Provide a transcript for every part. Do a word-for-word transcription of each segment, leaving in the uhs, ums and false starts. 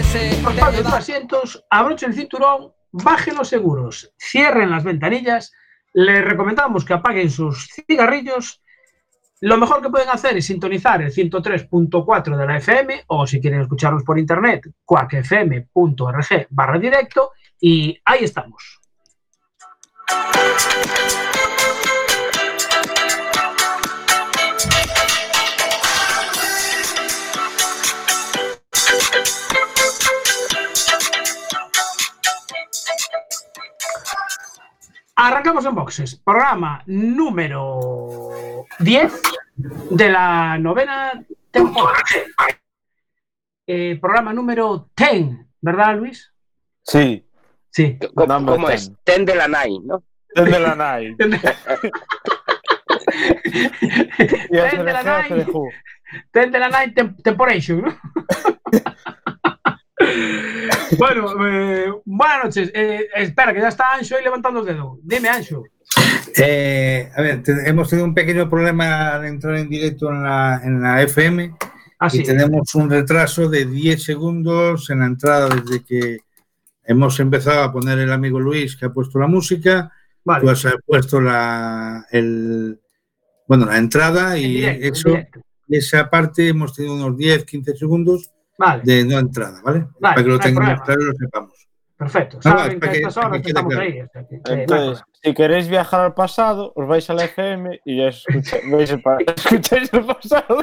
Respalden los asientos, abrochen el cinturón, bajen los seguros, cierren las ventanillas. Les recomendamos que apaguen sus cigarrillos. Lo mejor que pueden hacer es sintonizar el ciento tres punto cuatro de la F M, o si quieren escucharnos por internet, cuac f m punto org barra directo, y ahí estamos. Arrancamos en boxes, programa número diez de la novena temporada. Eh, programa número diez, ¿verdad, Luis? Sí. Sí. ¿Cómo, ¿cómo es? Ten de la nine, ¿no? Ten de la nine. Ten de la nine. Ten de la nine temporation, ¿no? Bueno, eh, buenas noches. Eh, espera, que ya está Anxo ahí levantando el dedo. Dime, Anxo. Eh, a ver, te, hemos tenido un pequeño problema al entrar en directo en la, en la F M. Ah, sí. Y tenemos un retraso de diez segundos en la entrada desde que hemos empezado a poner el amigo Luis, que ha puesto la música. Vale. Tú has puesto la, el, bueno, la entrada y directo, eso, esa parte hemos tenido unos diez, quince segundos. Vale. De no entrada, ¿vale? Vale, para que lo no tengamos claro y lo sepamos. Perfecto. Saben no, que a estas horas que estamos claro. Ahí. Hasta que, Entonces, eh, si queréis viajar al pasado, os vais a la F M y ya escucháis, vais el, escucháis el pasado.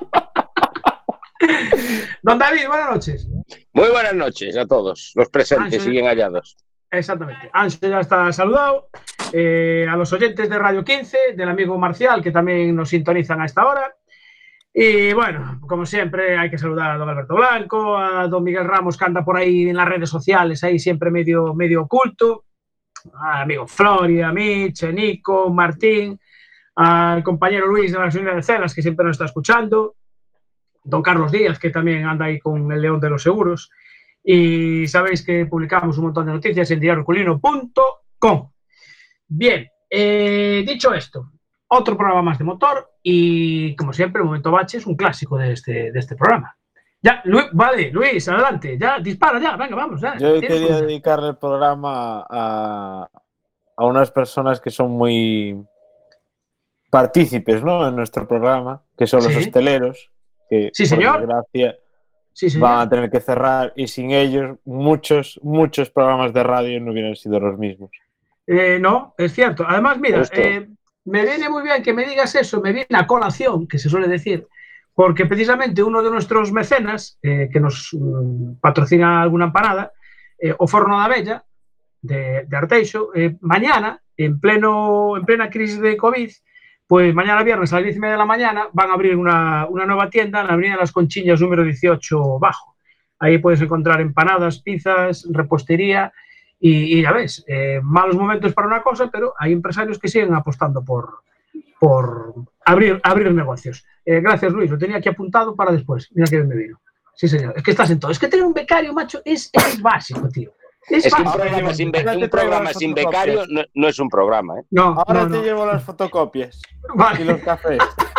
Don David, buenas noches. Muy buenas noches a todos. Los presentes Anxo, siguen hallados. Exactamente. Anxo ya está saludado. Eh, a los oyentes de Radio quince, del amigo Marcial, que también nos sintonizan a esta hora. Y bueno, como siempre, hay que saludar a don Alberto Blanco, a don Miguel Ramos, que anda por ahí en las redes sociales, ahí siempre medio, medio oculto, al amigo Flori, a Mitch, a Nico, Martín, al compañero Luis de la Unidad de Celas, que siempre nos está escuchando, don Carlos Díaz, que también anda ahí con el León de los Seguros, y sabéis que publicamos un montón de noticias en diario herculino punto com. Bien, eh, dicho esto, otro programa más de motor y, como siempre, Momento Bache es un clásico de este, de este programa. Ya, Luis, vale, Luis, adelante, ya, dispara, ya, venga, vamos. Ya. Yo quería dedicarle el programa a, a unas personas que son muy partícipes, ¿no?, en nuestro programa, que son los ¿Sí? hosteleros, que, sí, señor. por desgracia, sí, señor. van a tener que cerrar, y sin ellos muchos, muchos programas de radio no hubieran sido los mismos. Eh, no, es cierto. Además, mira, eh, me viene muy bien que me digas eso, me viene a colación, que se suele decir, porque precisamente uno de nuestros mecenas, eh, que nos um, patrocina alguna empanada, eh, o Forno da Bella, de, de Arteixo, eh, mañana, en, pleno, en plena crisis de COVID, pues mañana viernes a las diez y media de la mañana van a abrir una, una nueva tienda en la Avenida Las Conchiñas número dieciocho bajo. Ahí puedes encontrar empanadas, pizzas, repostería. Y, y ya ves, eh, malos momentos para una cosa, pero hay empresarios que siguen apostando por, por abrir, abrir negocios. Eh, gracias, Luis, lo tenía aquí apuntado para después. Mira que bien me vino. Sí, señor, es que estás en todo. Es que tener un becario, macho, es, es básico, tío. Es, es que un programa sin, be un programa sin becario no, no es un programa, ¿eh? No, Ahora no, te no. llevo las fotocopias vale. y los cafés.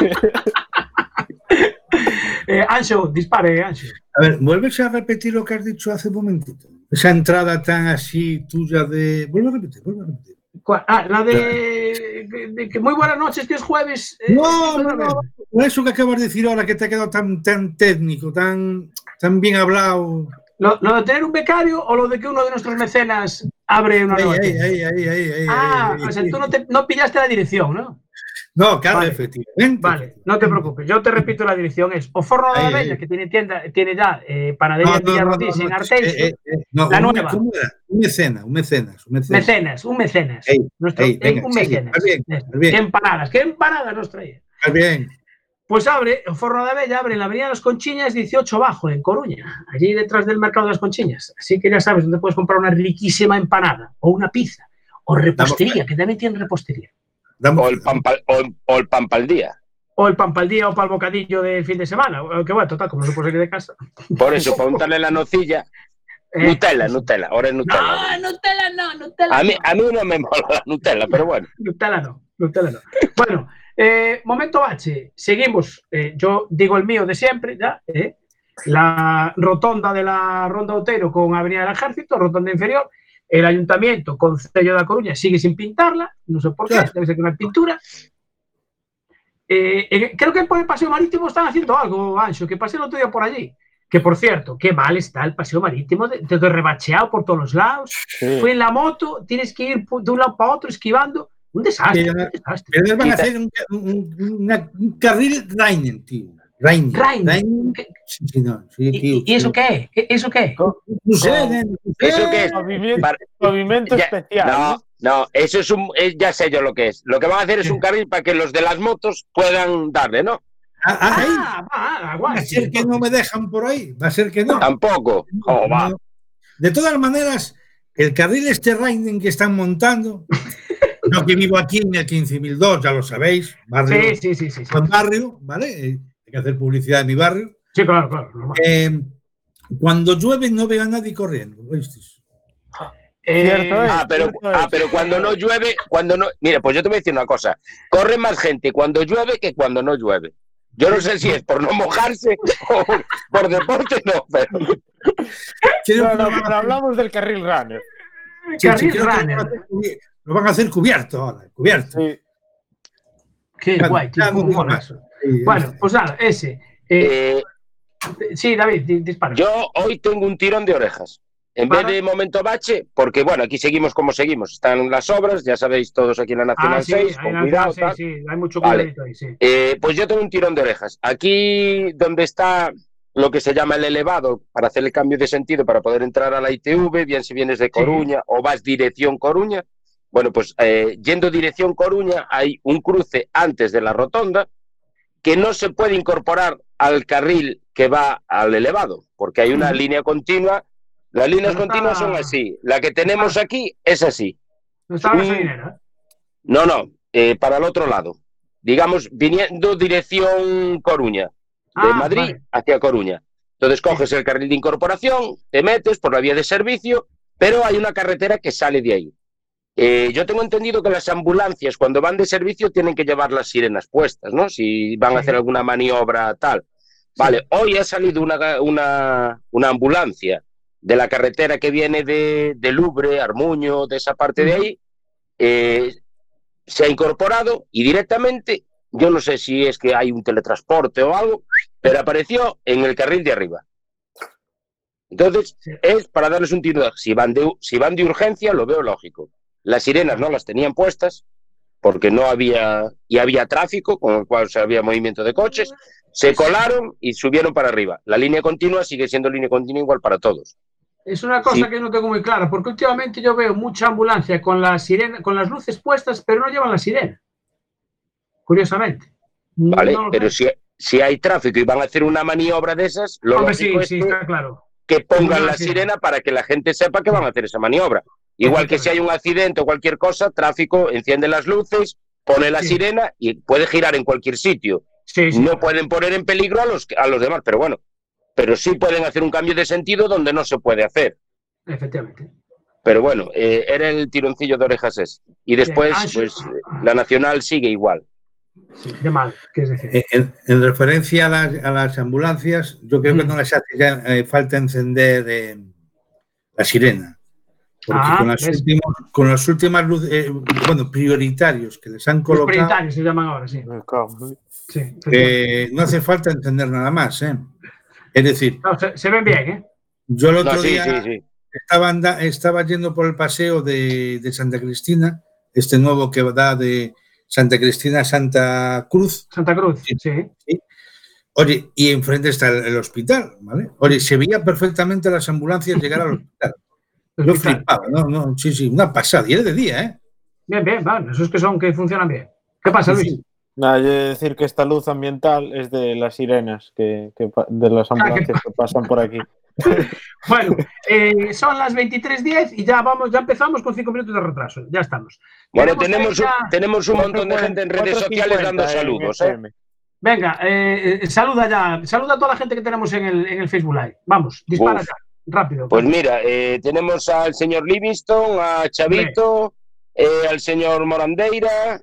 eh, Anxo, dispare, Anxo. A ver, vuelves a repetir lo que has dicho hace un momentito. Esa entrada tan así tuya de... Vuelve a repetir, vuelve a repetir. Ah, la de... de, de que muy buenas noches, que es jueves. Eh, no, no, no, no, eso que acabas de decir ahora, que te ha quedado tan, tan técnico, tan, tan bien hablado. ¿Lo, ¿Lo de tener un becario o lo de que uno de nuestros mecenas abre una nueva tienda? Ahí, ahí, ahí, ahí, ah, ahí, o sea, ahí, tú no, te, no pillaste la dirección, ¿no? No, claro, vale. efectivamente. Vale, no te preocupes, yo te repito la dirección, es o Forno da Bella, que tiene tienda, tiene ya eh, panadería no, en Villarrodís, no, no, no, en Arteixo, eh, eh, eh, no, la un, nueva. Un, un mecenas, un mecenas, un mecenas. Mecenas, un mecenas. Ey, Nuestro, ey, venga, un mecenas. Sí, bien, bien. ¿Qué empanadas? ¿Qué empanadas nos trae? Bien. Pues abre, el Forno da Bella abre en la Avenida de las Conchiñas dieciocho bajo, en Coruña, allí detrás del Mercado de las Conchiñas. Así que ya sabes dónde puedes comprar una riquísima empanada, o una pizza, o repostería, que también tiene repostería. O el, pan pal, o, el, o el pan pal día. O el pan pal día o para el bocadillo del fin de semana. Que bueno, total, como no se puede salir de casa. Por eso, para untarle la nocilla. Eh, Nutella, Nutella. Ahora es Nutella. No, Nutella no, Nutella a mí, no. A mí no me mola la Nutella, pero bueno. Nutella no, Nutella no. Bueno, eh, momento bache. Seguimos. Eh, yo digo el mío de siempre, ya. Eh. la rotonda de la Ronda Outeiro con Avenida del Ejército, rotonda inferior, el Ayuntamiento, Concello da Coruña, sigue sin pintarla, no sé por qué, claro. Debe ser que no hay pintura. Eh, eh, creo que por el Paseo Marítimo están haciendo algo, Anxo, que pasé el otro día por allí. Que, por cierto, qué mal está el Paseo Marítimo, de, de rebacheado por todos los lados. Sí. Fui en la moto, tienes que ir de un lado para otro esquivando. Un desastre. Pero, un desastre. Pero van a hacer un, un, una, un carril Rainen, tío. Rainen. Rainen. Sí, sí, no, sí, tío, ¿Y, ¿Y eso qué? ¿Eso qué? No, no sé, no, ¿Eso qué es? Movimiento, movimiento ya, especial. No, no, eso es un... Ya sé yo lo que es. Lo que van a hacer es un carril para que los de las motos puedan darle, ¿no? Ah, ah, ah, va, va a ser que no me dejan por ahí, va a ser que no. Tampoco. Oh, va. No. De todas maneras, el carril este Rainen que están montando, yo que vivo aquí en el quince mil dos, ya lo sabéis, barrio, sí, sí, sí, sí, sí. Buen barrio, ¿vale? Hay que hacer publicidad de mi barrio. Sí, claro, claro. Eh, cuando llueve no veo a nadie corriendo, ¿viste? Eh, ah, pero, ah, pero cuando no llueve, cuando no... Mira, pues yo te voy a decir una cosa. Corre más gente cuando llueve que cuando no llueve. Yo no sé si es por no mojarse o por deporte, no, pero... No, no, pero hablamos del carril runner. Sí, carril sí, runner. Lo van a hacer cubierto ahora, cubierto. Sí. Qué claro, guay, qué mola eso. Sí, bueno, sí. Pues nada, ese. Eh, eh, sí, David, dispara. Yo hoy tengo un tirón de orejas. En ¿Para? vez de momento bache, porque bueno, aquí seguimos como seguimos. Están las obras, ya sabéis todos aquí en la Nacional ah, sí, seis, con cuidado. Sí, sí, hay mucho vale. cuidadito ahí, sí. Eh, pues yo tengo un tirón de orejas. Aquí donde está lo que se llama el elevado, para hacer el cambio de sentido, para poder entrar a la I T V, bien si vienes de Coruña sí. o vas dirección Coruña, bueno, pues eh, yendo dirección Coruña hay un cruce antes de la rotonda que no se puede incorporar al carril que va al elevado, porque hay una uh-huh. línea continua. Las líneas no continuas está... son así. La que tenemos aquí es así. ¿No está la gasolinera? No, no, eh, para el otro lado. Digamos, viniendo dirección Coruña, de ah, Madrid vale. hacia Coruña. Entonces coges sí. el carril de incorporación, te metes por la vía de servicio, pero hay una carretera que sale de ahí. Eh, yo tengo entendido que las ambulancias, cuando van de servicio, tienen que llevar las sirenas puestas, ¿no? Si van sí. a hacer alguna maniobra tal. Vale, sí. hoy ha salido una, una, una ambulancia de la carretera que viene de, de Lubre, Armuño, de esa parte de ahí, eh, se ha incorporado y directamente, yo no sé si es que hay un teletransporte o algo, pero apareció en el carril de arriba. Entonces, sí. es para darles un tiro. Si van, de, si van de urgencia, lo veo lógico. Las sirenas no las tenían puestas porque no había, y había tráfico, con el cual o sea, había movimiento de coches, se colaron y subieron para arriba. La línea continua sigue siendo línea continua igual para todos. Es una cosa sí. que no tengo muy clara, porque últimamente yo veo mucha ambulancia con la sirena, con las luces puestas, pero no llevan la sirena. Curiosamente. Vale, no pero si, si hay tráfico y van a hacer una maniobra de esas, lo Hombre, lógico sí, es sí, que, está claro. que pongan la sirena para que la gente sepa que van a hacer esa maniobra. Igual que si hay un accidente o cualquier cosa, tráfico, enciende las luces, pone la sí. sirena y puede girar en cualquier sitio. Sí, sí, no claro. pueden poner en peligro a los, a los demás, pero bueno, pero sí pueden hacer un cambio de sentido donde no se puede hacer. Efectivamente. Pero bueno, eh, era el tironcillo de orejas ese. Y después, ah, pues, la Nacional sigue igual. Sí, qué mal, ¿qué es decir? En, en referencia a las, a las ambulancias, yo creo mm. que no les hace ya, eh, falta encender eh, la sirena. Porque ah, con, las últimas, con las últimas luces, eh, bueno, prioritarios que les han colocado... Los prioritarios se llaman ahora, sí. sí eh, no hace falta encender nada más, ¿eh? Es decir... No, se, se ven bien, ¿eh? Yo el otro no, sí, día sí, sí. Estaba, anda, estaba yendo por el paseo de, de Santa Cristina, este nuevo que da de Santa Cristina a Santa Cruz. Santa Cruz, sí. sí. Oye, y enfrente está el, el hospital, ¿vale? Oye, se veían perfectamente las ambulancias llegar al hospital. Yo flipaba, ¿no? no sí, sí, una pasada, y era de día, ¿eh? Bien, bien, vale, esos que son, que funcionan bien. ¿Qué pasa, Luis? Sí. Nada, yo he de decir que esta luz ambiental es de las sirenas, que, que de las ambulancias ah, que... que pasan por aquí. Bueno, eh, son las veintitrés diez y ya vamos, ya empezamos con cinco minutos de retraso. Ya estamos. Bueno, tenemos, ya... un, tenemos un montón de gente en redes sociales dando saludos, ¿eh? Venga, eh, saluda ya, saluda a toda la gente que tenemos en el, en el Facebook Live. Vamos, dispara Uf. ya, rápido. Pues mira, eh, tenemos al señor Livingston, a Chavito, eh, al señor Morandeira,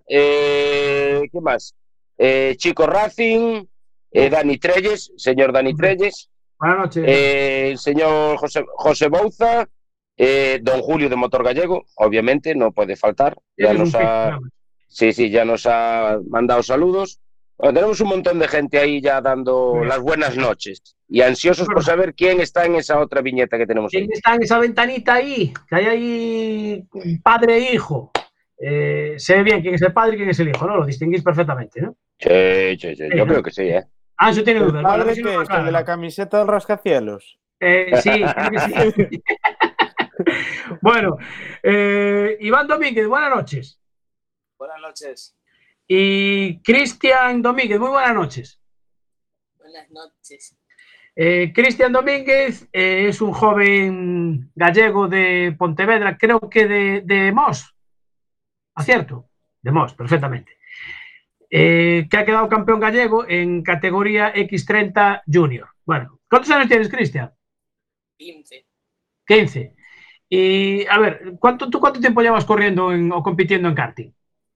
eh, ¿qué más? Eh, Chico Racing, eh, Dani Trelles, señor Dani Trelles. Buenas noches. Eh, el señor José, José Bouza, eh, don Julio de Motor Gallego, obviamente, no puede faltar. Ya nos ha, sí, sí, ya nos ha mandado saludos. Bueno, tenemos un montón de gente ahí ya dando las buenas noches y ansiosos por saber quién está en esa otra viñeta que tenemos ahí. ¿Quién está en esa ventanita ahí? Que hay ahí padre e hijo. Eh, sé bien quién es el padre y quién es el hijo, ¿no? Lo distinguís perfectamente, ¿no? Sí, sí, sí. Yo creo que sí, ¿eh? Ah, eso tiene dudas. ¿El padre qué es? ¿El de la camiseta del rascacielos? Eh, sí, creo que sí. Bueno, eh, Iván Domínguez, buenas noches. Buenas noches. Y Cristian Domínguez, muy buenas noches. Buenas noches. Eh, Cristian Domínguez eh, es un joven gallego de Pontevedra, creo que de, de Mos. ¿Acierto? De Mos, perfectamente. Eh, que ha quedado campeón gallego en categoría equis treinta Junior. Bueno, ¿cuántos años tienes, Cristian? quince. quince. Y, a ver, ¿cuánto, ¿tú cuánto tiempo llevas corriendo en, o compitiendo en karting?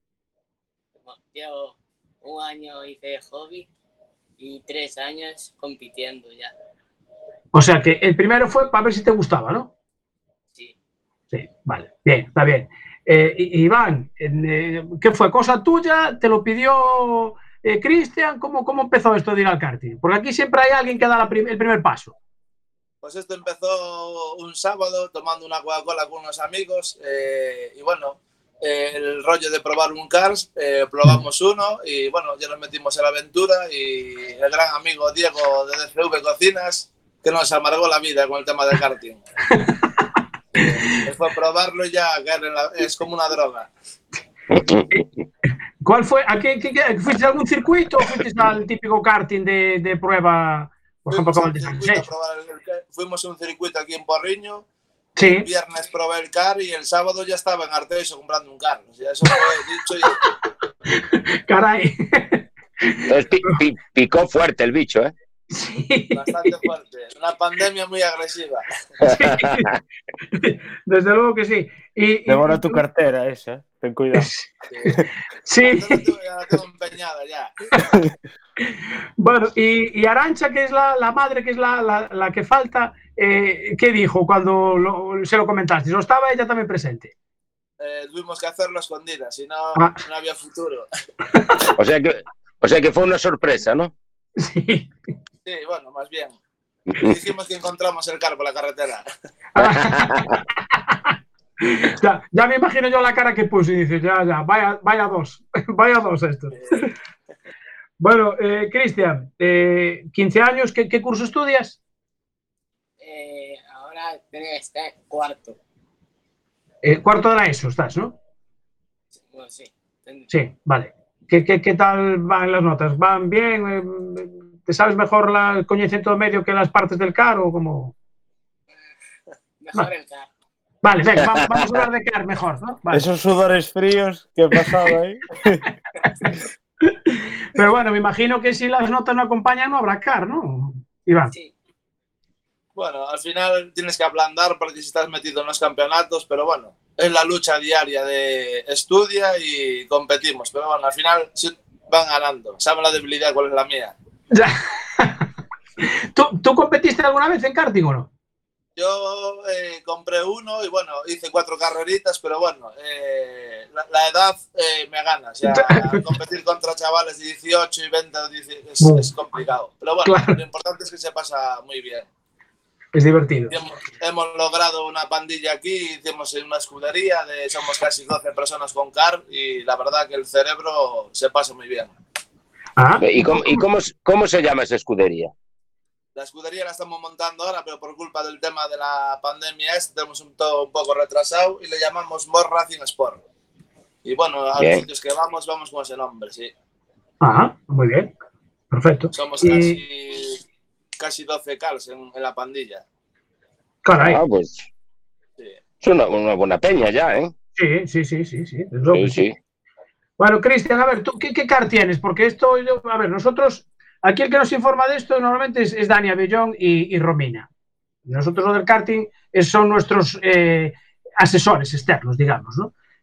Llevo un año hice de hobby y tres años compitiendo ya. O sea que el primero fue para ver si te gustaba, ¿no? Sí. Sí, vale, bien, está bien. Eh, Iván, eh, ¿qué fue? ¿Cosa tuya? ¿Te lo pidió eh, Cristian? ¿Cómo, ¿Cómo empezó esto de ir al karting? Porque aquí siempre hay alguien que da la prim el primer paso. Pues esto empezó un sábado tomando una Coca-Cola con unos amigos eh, y bueno, eh, el rollo de probar un Cars, eh, probamos uno y bueno, ya nos metimos en la aventura y el gran amigo Diego de D C V Cocinas que nos amargó la vida con el tema del karting. Después probarlo y ya la, es como una droga. ¿Cuál fue? ¿A qué, qué, qué, ¿Fuiste a algún circuito o fuiste al típico karting de, de prueba? Por ejemplo, como el de San Secho. Fuimos a un circuito aquí en Porriño. Sí. El viernes probé el car y el sábado ya estaba en Arteixo comprando un car. O sea, eso fue dicho y... Caray. Entonces pi, pi, picó fuerte el bicho, ¿eh? Sí. Bastante fuerte. Una pandemia muy agresiva. Sí. Desde luego que sí. Y, Devora y, tu cartera esa, ten cuidado. Sí. Sí. Ya la tengo empeñada ya. Bueno, y, y Arantxa, que es la, la madre, que es la, la, la que falta, eh, ¿qué dijo cuando lo, se lo comentaste? ¿No estaba ella también presente? Eh, tuvimos que hacerlo a escondidas, si no, ah. no había futuro. O sea que, o sea que fue una sorpresa, ¿no? Sí. Sí, bueno, más bien. Dijimos que encontramos el car por la carretera. ya, ya me imagino yo la cara que puso y dice, ya, ya, vaya, vaya dos, vaya dos estos. Bueno, eh, Cristian, eh, quince años, ¿qué, ¿qué curso estudias? Eh, ahora tengo que estar cuarto. Eh, cuarto de la ESO estás, ¿no? Bueno, sí. Sí, vale. ¿Qué, qué, ¿Qué tal van las notas? ¿Van bien? ¿Te sabes mejor la, el coñecimiento medio que las partes del car o como...? Mejor vale. el car. Vale, venga, vamos, vamos a hablar de car mejor, ¿no? Vale. Esos sudores fríos que he pasado ahí. Pero bueno, me imagino que si las notas no acompañan no habrá car, ¿no? Iván. Sí. Bueno, al final tienes que ablandar porque si estás metido en los campeonatos, pero bueno, es la lucha diaria de estudia y competimos. Pero bueno, al final van ganando. Saben la debilidad cuál es la mía. Ya. ¿Tú, ¿Tú competiste alguna vez en karting o no? Yo eh, compré uno y bueno, hice cuatro carreritas, pero bueno, eh, la, la edad eh, me gana. O sea, competir contra chavales de dieciocho y veinte es, es complicado. Pero bueno, claro. Lo importante es que se pasa muy bien. Es divertido. Hemos, hemos logrado una pandilla aquí, hicimos una escudería, de, somos casi doce personas con car y la verdad que el cerebro se pasa muy bien. Ah. ¿Y, cómo, y cómo, cómo se llama esa escudería? La escudería la estamos montando ahora, pero por culpa del tema de la pandemia este, tenemos un, todo un poco retrasado y le llamamos More Racing Sport. Y bueno, a bien. Los sitios que vamos, vamos con ese nombre, sí. Ajá, muy bien. Perfecto. Somos y... casi, casi doce cars en, en la pandilla. Caray. Ah, pues sí. Es una, una buena peña ya, ¿eh? Sí, sí, sí, sí, sí. Es sí, sí. sí. Bueno, Cristian, a ver, ¿tú qué, qué car tienes? Porque esto, yo, a ver, nosotros, aquí el que nos informa de esto normalmente es, es Dani Abellón y, y Romina. Nosotros lo del karting es, son nuestros eh, asesores externos, digamos, ¿no?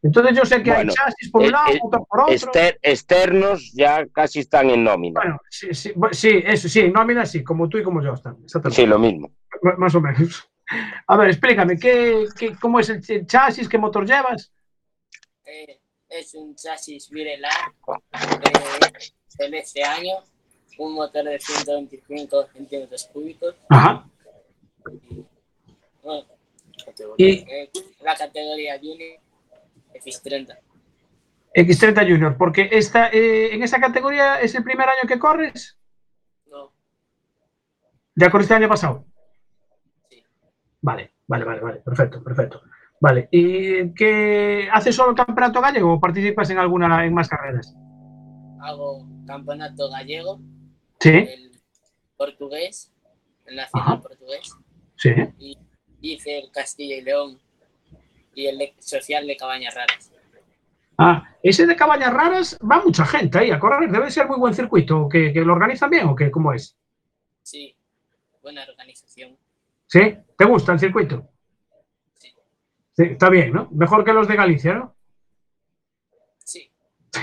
Entonces yo sé que bueno, hay chasis por un el, lado, el, motor por otro. Ester, externos ya casi están en nómina. Bueno, sí, sí, sí, eso sí, en nómina sí, como tú y como yo están. Sí, lo mismo. M más o menos. A ver, explícame, ¿qué, qué, ¿cómo es el, el chasis? ¿Qué motor llevas? Eh, es un chasis Virelar eh, de este año, un motor de ciento veinticinco centímetros cúbicos. Ajá. Y, bueno, y eh, la categoría Junior equis treinta. equis treinta Junior, porque esta, eh, en esa categoría es el primer año que corres. No. ¿Ya corriste el año pasado? Sí. Vale, vale, vale, vale, perfecto, perfecto. Vale, ¿y qué haces solo el campeonato gallego o participas en alguna, en más carreras? Hago campeonato gallego, sí, el portugués, el nacional Ajá. portugués, sí, y hice el Castilla y León y el de, social de Cabañas Raras. Ah, ese de Cabañas Raras va mucha gente ahí a correr, debe ser muy buen circuito, ¿que, que lo organizan bien o qué? ¿Cómo es? Sí, buena organización. ¿Sí? ¿Te gusta el circuito? Sí. Sí, está bien, ¿no? Mejor que los de Galicia, ¿no? Sí.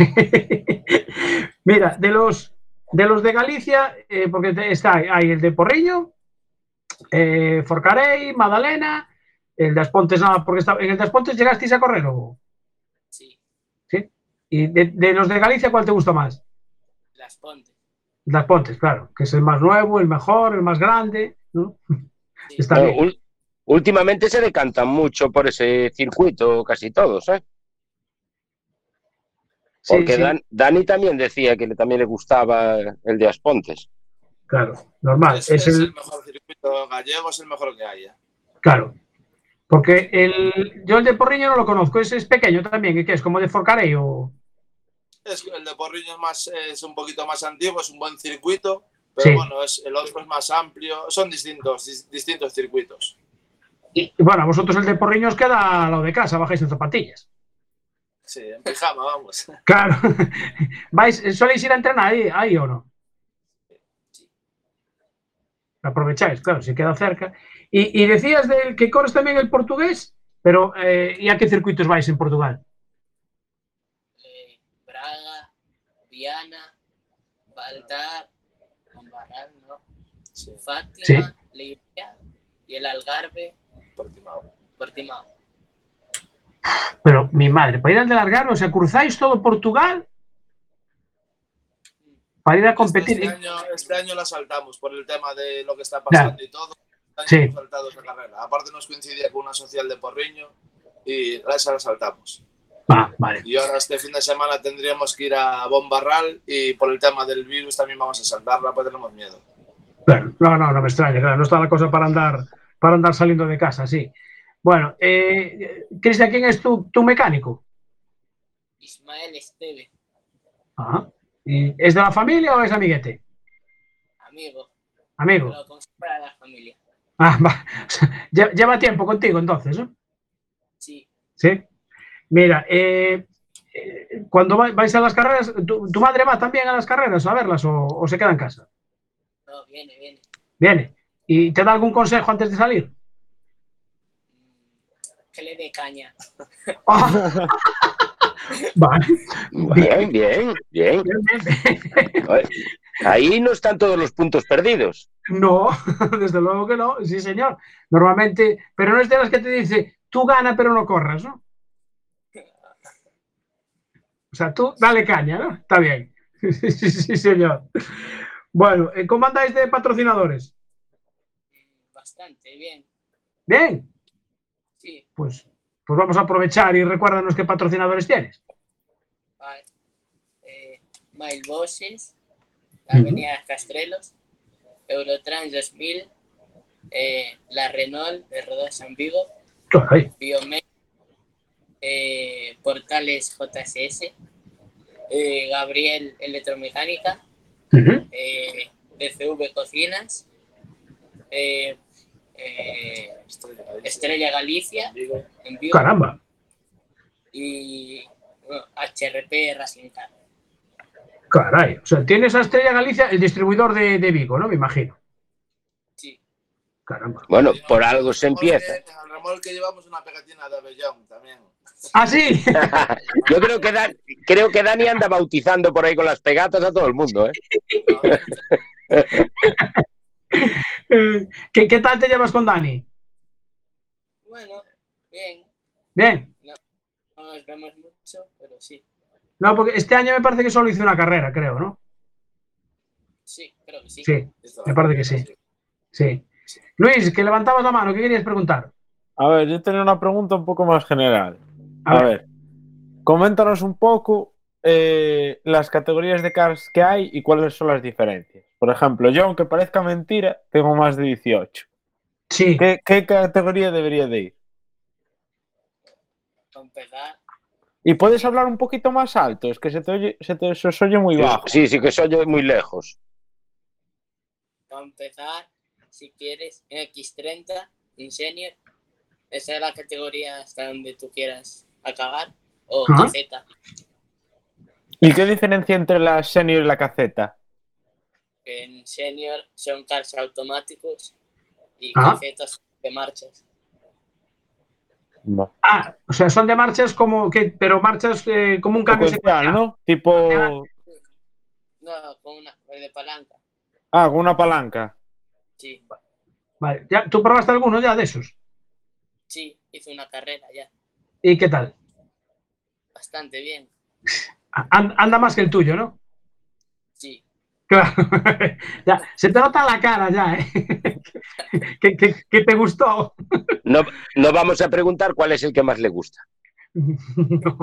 Mira, de los de los de Galicia, eh, porque está hay el de Porriño, eh, Forcarei, Madalena, el de Aspontes, nada, porque está, en el de Aspontes llegasteis a correr, ¿o? Sí. ¿Sí? ¿Y de, de los de Galicia cuál te gusta más? Las Pontes. Las Pontes, claro, que es el más nuevo, el mejor, el más grande, ¿no? Sí. Está no, bien. Últimamente se decantan mucho por ese circuito, casi todos, ¿eh? Porque sí, sí. Dan, Dani también decía que también le gustaba el de Aspontes. Claro, normal. Es, es, es el... el mejor circuito gallego, es el mejor que haya. Claro. Porque el, yo el de Porriño no lo conozco, ese es pequeño también, ¿qué es? ¿Como de Forcarei o...? Es, el de Porriño es, más, es un poquito más antiguo, es un buen circuito, pero sí. bueno, es, el otro es más amplio, son distintos, dis, distintos circuitos. Y bueno, a vosotros el de Porriño os queda a lo de casa, bajáis en zapatillas. Sí, en pijama, vamos. Claro. ¿Vais, ¿Soléis ir a entrenar ahí, ahí o no? Sí. Aprovecháis, claro, si queda cerca. Y, y decías de que corres también el portugués, pero eh, ¿y a qué circuitos vais en Portugal? Eh, Braga, Viana, Baltar, Ambarral, ¿no? Sí. Fátima, ¿sí? Leiria y el Algarve, Portimao. Portimao. Pero mi madre, para ir al del Algarve, o sea, cruzáis todo Portugal para ir a competir. Este, este, año, este año la saltamos por el tema de lo que está pasando ya. Y todo. Este año sí. hemos saltado esa carrera. Aparte nos coincidía con una social de Porriño y esa la saltamos. Ah, vale. Y ahora este fin de semana tendríamos que ir a Bombarral y por el tema del virus también vamos a saltarla, pues tenemos miedo. Claro, no, no, no me extraña, claro, no está la cosa para andar, para andar saliendo de casa, sí. Bueno, eh, Cristian, ¿quién es tu, tu mecánico? Ismael Esteve. Ajá. ¿Y ¿Es de la familia o es amiguete? Amigo. Amigo. Pero como si fuera la familia. Ah, va. Lleva tiempo contigo entonces, ¿no? Sí. Sí. Mira, eh, eh, cuando vais a las carreras, ¿tu, ¿tu madre va también a las carreras a verlas o, o se queda en casa? No, viene, viene. Viene. ¿Y te da algún consejo antes de salir? Que le dé caña. Oh. Vale. Bien, bien, bien. bien, bien. Ahí no están todos los puntos perdidos. No, desde luego que no, sí señor. Normalmente, pero no es de las que te dice, tú gana pero no corras, ¿no? O sea, tú dale caña, ¿no? Está bien. Sí, sí, sí señor. Bueno, ¿cómo andáis de patrocinadores? Bastante bien. ¿Bien? Sí. Pues, pues vamos a aprovechar y recuérdanos qué patrocinadores tienes. Vale. Eh, Mailbosses, Avenida uh-huh. Castrelos, Eurotrans dos mil, eh, la Renault de Rodas en Vigo, Biomed, eh, Portales J S S, eh, Gabriel Electromecánica, uh-huh. eh, D C V Cocinas, eh, eh, Estrella Galicia en Vigo. Caramba. Y bueno, H R P Racing Car. Caray, o sea, tienes a Estrella Galicia, el distribuidor de, de Vigo, ¿no? Me imagino. Sí. Caramba. Bueno, por algo se empieza. En el remolque llevamos una pegatina de abellón también. ¿Ah, sí? Yo creo que, Dan, creo que Dani anda bautizando por ahí con las pegatas a todo el mundo, ¿eh? ¿Qué, ¿Qué tal te llevas con Dani? Bueno, bien. Bien. No, no nos vemos mucho, pero sí. No, porque este año me parece que solo hice una carrera, creo, ¿no? Sí, creo que sí. Sí, me parece que sí. Sí. Luis, que levantabas la mano, ¿qué querías preguntar? A ver, yo tenía una pregunta un poco más general. A, A ver. ver, coméntanos un poco eh, las categorías de cars que hay y cuáles son las diferencias. Por ejemplo, yo, aunque parezca mentira, tengo más de dieciocho. Sí. ¿Qué, qué categoría debería de ir? Para empezar. Y puedes hablar un poquito más alto, es que se te oye, se te se os oye muy bajo. Sí, sí, que soy yo muy lejos. Para empezar, si quieres, en equis treinta, en senior, esa es la categoría hasta donde tú quieras acabar, o Ajá. caseta. ¿Y qué diferencia entre la senior y la caseta? En senior son cars automáticos y Ajá. casetas de marchas. No. Ah, o sea, son de marchas como que, pero marchas eh, como un cambio secuencial, ¿no? Tipo. No, con una de palanca. Ah, con una palanca. Sí. Vale. ¿Ya, ¿Tú probaste alguno ya de esos? Sí, hice una carrera ya. ¿Y qué tal? Bastante bien. Anda más que el tuyo, ¿no? Sí. Claro. Ya, se te nota la cara ya, ¿eh? que, que, que te gustó. No, no vamos a preguntar cuál es el que más le gusta. No.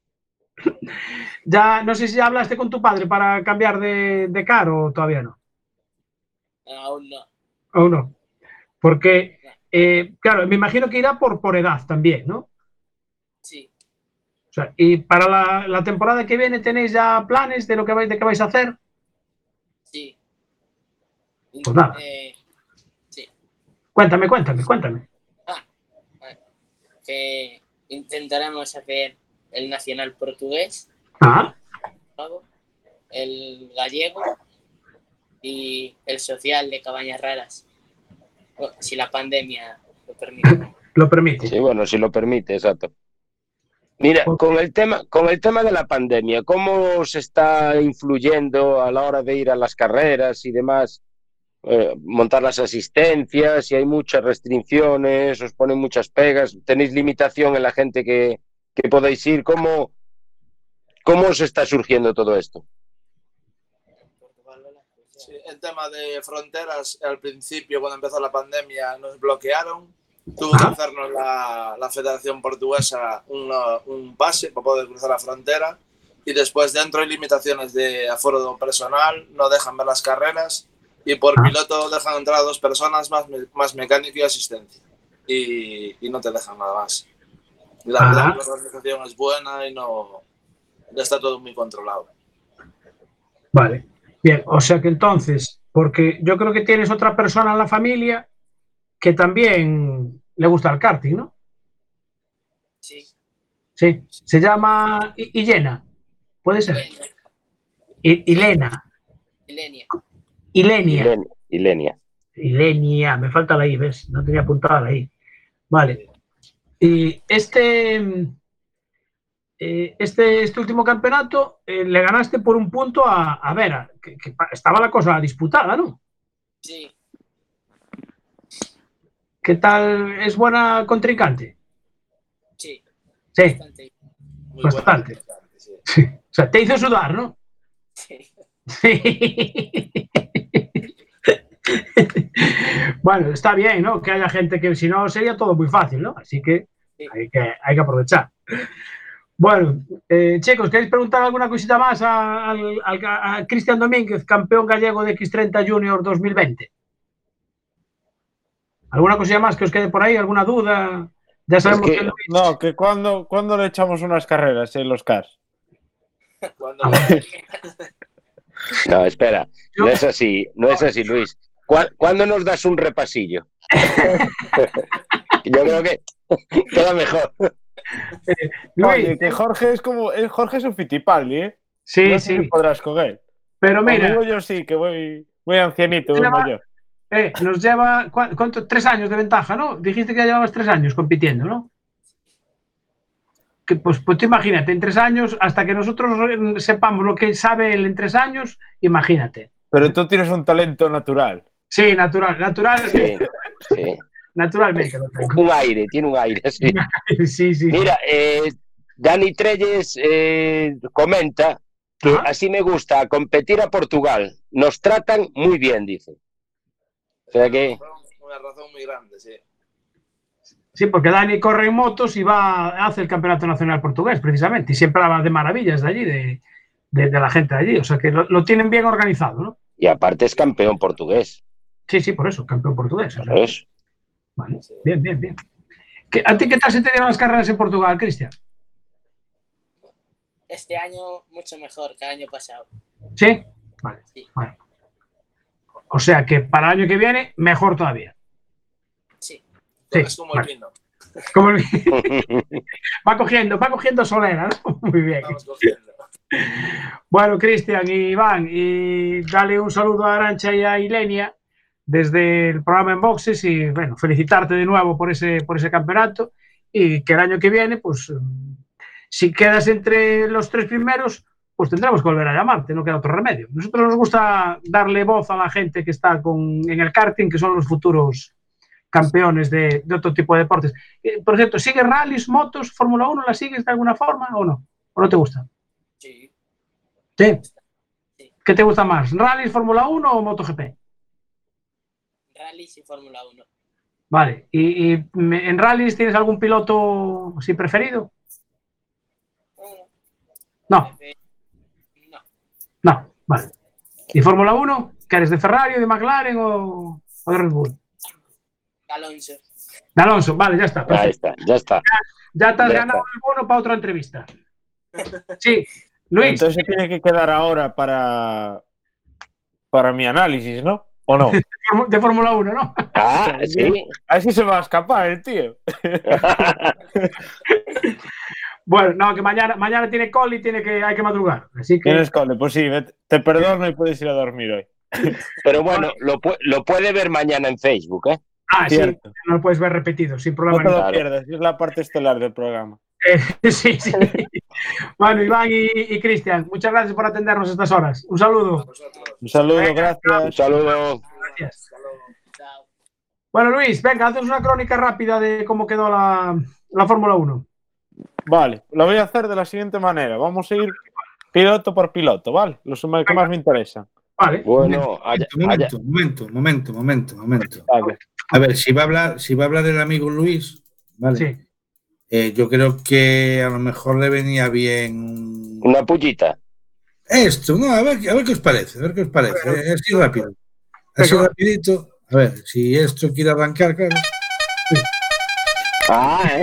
Ya, no sé si hablaste con tu padre para cambiar de, de car o todavía no. Aún no. Aún no. Porque, eh, claro, me imagino que irá por, por edad también, ¿no? Sí. O sea, y para la, la temporada que viene, ¿tenéis ya planes de lo que vais, de qué vais a hacer? Sí. Pues nada. Eh, sí. Cuéntame, cuéntame, cuéntame. Ah, vale. Que intentaremos hacer el nacional portugués, Ah. el gallego y el social de Cabañas Raras, si la pandemia lo permite. Lo permite. Sí, bueno, si lo permite, exacto. Mira, con el tema, con el tema de la pandemia, ¿cómo se está influyendo a la hora de ir a las carreras y demás? Eh, montar las asistencias, si hay muchas restricciones, os ponen muchas pegas, tenéis limitación en la gente que, que podéis ir. ¿Cómo, ¿Cómo os está surgiendo todo esto? Sí, el tema de fronteras, al principio, cuando empezó la pandemia, nos bloquearon. Tuvo que hacernos la, la Federación Portuguesa una, un pase para poder cruzar la frontera. Y después, dentro hay limitaciones de aforo personal, no dejan ver las carreras. Y por piloto dejan entrar a dos personas, más, más mecánico y asistencia. Y, y no te dejan nada más. Y la verdad, la organización es buena y no ya está todo muy controlado. Vale. Bien, o sea que entonces, porque yo creo que tienes otra persona en la familia que también le gusta el karting, ¿no? Sí. Sí. Se llama Ilena. ¿Puede ser? Ilena. Ilenia. Ilenia. Ilenia. Ilenia, me falta la I, ¿ves? No tenía apuntada la I. Vale. Y este, este, este último campeonato eh, le ganaste por un punto a, a Vera, que, que estaba la cosa disputada, ¿no? Sí. ¿Qué tal? ¿Es buena contrincante? Sí. Sí. Bastante. Muy bastante. Buena, sí. Sí. O sea, te hizo sudar, ¿no? Sí. Sí. Bueno, está bien, ¿no? Que haya gente que si no sería todo muy fácil, ¿no? Así que sí. hay, que, hay que aprovechar. Bueno, eh, chicos, ¿queréis preguntar alguna cosita más a, a, a, a Cristian Domínguez, campeón gallego de equis treinta Junior dos mil veinte? ¿Alguna cosilla más que os quede por ahí? ¿Alguna duda? Ya sabemos es que, que Luis... No, que cuando, cuando le echamos unas carreras en los cars. No, espera, no es así, no es así, Luis. ¿Cuándo nos das un repasillo? Yo creo que queda mejor. Eh, Luis, Oye, que Jorge es como Jorge es un Fittipaldi, ¿eh? Sí, no sí. sé si podrás coger. Pero mira, conmigo yo sí, que voy, voy ancianito, voy mayor. Eh, nos lleva, ¿cuánto? Tres años de ventaja, ¿no? Dijiste que ya llevabas tres años compitiendo, ¿no? Que, pues, pues tú imagínate, en tres años, hasta que nosotros sepamos lo que sabe él en tres años, imagínate. Pero tú tienes un talento natural. Sí, natural, natural. Sí, sí. Naturalmente. Un aire, tiene un aire, sí. Sí, sí. Mira, eh, Dani Trelles eh, comenta que Ajá. así me gusta competir a Portugal. Nos tratan muy bien, dice. O sea que... Una razón muy grande, sí. Sí, porque Dani corre en motos y va, hace el campeonato nacional portugués, precisamente, y siempre habla de maravillas de allí, de, de, de la gente de allí. O sea que lo, lo tienen bien organizado, ¿no? Y aparte es campeón portugués. Sí, sí, por eso, campeón portugués. Por o sea. eso. Vale, bien, bien, bien. ¿Qué, ¿A ti qué tal se te dieron las carreras en Portugal, Cristian? Este año mucho mejor que el año pasado. ¿Sí? Vale. Sí. Vale. O sea que para el año que viene, mejor todavía. Sí. Sí, Es como vale. el vino. Como el... va cogiendo, va cogiendo solera, ¿no? Muy bien. Vamos cogiendo. Bueno, Cristian y Iván, y dale un saludo a Arantxa y a Ilenia desde el programa En Boxes y, bueno, felicitarte de nuevo por ese, por ese campeonato y que el año que viene, pues, si quedas entre los tres primeros, pues tendremos que volver a llamarte, no queda otro remedio. Nosotros nos gusta darle voz a la gente que está con, en el karting, que son los futuros campeones de, de otro tipo de deportes. Eh, por cierto, ¿sigues rallies, motos, Fórmula uno? ¿La sigues de alguna forma o no? ¿O no te gusta? Sí. ¿Sí? ¿Qué te gusta más? ¿Rallies, Fórmula uno o MotoGP? Rallies y Fórmula uno. Vale. ¿Y, y en rallies tienes algún piloto así preferido? No. No. No, vale. ¿Y Fórmula uno? ¿Que eres de Ferrari, de McLaren o, o de Red Bull? Alonso. De Alonso, vale, ya está. Ya está, ya está. Ya te has Ya ganado está. el bono para otra entrevista. Sí, Luis. Entonces se tiene que quedar ahora para, para mi análisis, ¿no? ¿O no? De Fórmula uno, ¿no? Ah, sí. Así se va a escapar el tío. Bueno, no, que mañana, mañana tiene call y tiene que, hay que madrugar. Así que... Tienes cole, pues sí, te perdono y puedes ir a dormir hoy. Pero bueno, lo, lo puede ver mañana en Facebook, ¿eh? Ah, Cierto. sí, no lo puedes ver repetido, sin problema. No te lo Claro. pierdas, es la parte estelar del programa. Eh, sí, sí. Bueno, Iván y, y Cristian, muchas gracias por atendernos estas horas. Un saludo. Un saludo, Venga, gracias. Un saludo. Gracias. Chao. Bueno, Luis, venga, haces una crónica rápida de cómo quedó la, la Fórmula uno. Vale, lo voy a hacer de la siguiente manera. Vamos a ir piloto por piloto, ¿vale? Los que más me interesan. Vale. Bueno, allá, momento, allá. momento, momento, momento, momento. Vale. A ver, si va a hablar, si va a hablar del amigo Luis, vale. Sí. Eh, yo creo que a lo mejor le venía bien Una pullita. esto, no, a ver, a ver qué os parece, a ver qué os parece, eh, así rápido, así Venga. rapidito, a ver, si esto quiere arrancar, claro. Ah, ¿eh?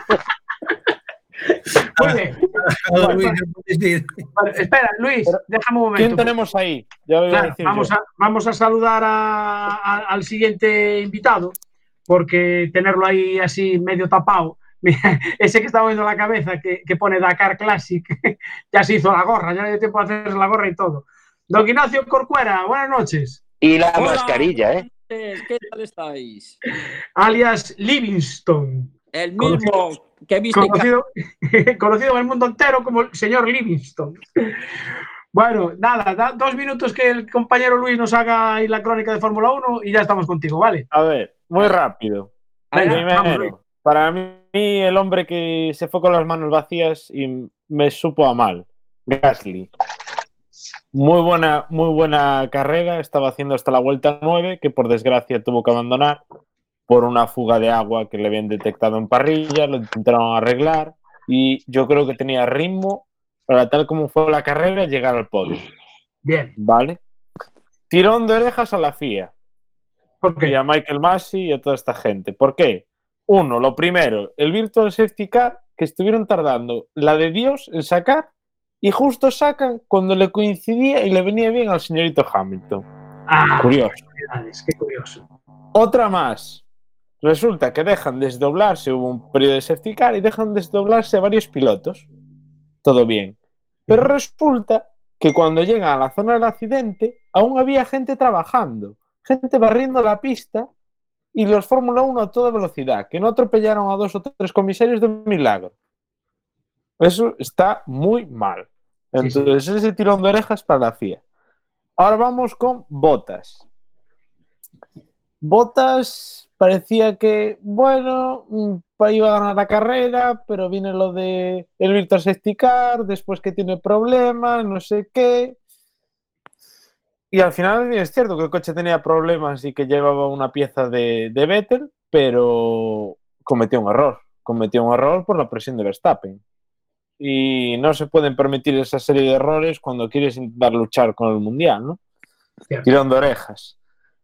Muy bien. Ahora, Luis, ¿qué podéis decir? Vale, espera, Luis, Pero, déjame un momento. ¿Quién tenemos ahí? Ya voy a Claro, decir vamos, yo. a, vamos a saludar a, a, al siguiente invitado, porque tenerlo ahí así medio tapado, ese que está moviendo la cabeza, que, que pone Dakar Classic, ya se hizo la gorra, ya le dio tiempo a hacerse la gorra y todo. Don Ignacio Corcuera, buenas noches. Y la Hola, mascarilla, ¿eh? ¿qué tal estáis? Alias Livingston. El mismo Conocido, que viste. conocido, conocido en el mundo entero como el señor Livingston. Bueno, nada, da dos minutos que el compañero Luis nos haga ahí la crónica de Fórmula uno y ya estamos contigo, ¿vale? A ver, muy rápido. Venga, Primero, vamos, para mí, el hombre que se fue con las manos vacías y me supo a mal, Gasly. Muy buena, muy buena carrera, estaba haciendo hasta la vuelta nueve, que por desgracia tuvo que abandonar por una fuga de agua que le habían detectado en parrilla, lo intentaron arreglar y yo creo que tenía ritmo para, tal como fue la carrera, llegar al podio. Bien. ¿Vale? Tirón de orejas a la F I A. ¿Por qué? Y a Michael Masi y a toda esta gente. ¿Por qué? Uno, lo primero, el Virtual Safety Car, que estuvieron tardando la de Dios en sacar, y justo sacan cuando le coincidía y le venía bien al señorito Hamilton. Ah, Curioso. Qué curioso. Otra más. Resulta que dejan desdoblarse, hubo un periodo de safety car, y dejan desdoblarse varios pilotos. Todo bien. Pero resulta que cuando llegan a la zona del accidente, aún había gente trabajando. gente barriendo la pista y los Fórmula uno a toda velocidad, que no atropellaron a dos o tres comisarios de milagro. Eso está muy mal. Entonces, sí, sí. Ese tirón de orejas para la F I A. Ahora vamos con Bottas. Bottas parecía que, bueno, iba a ganar la carrera, pero viene lo de el Virtual Safety Car, después que tiene problemas, no sé qué. Y al final es cierto que el coche tenía problemas y que llevaba una pieza de, de Vettel, pero cometió un error. Cometió un error por la presión de Verstappen. Y no se pueden permitir esa serie de errores cuando quieres intentar luchar con el Mundial, ¿no? Cierto. Tirón de orejas.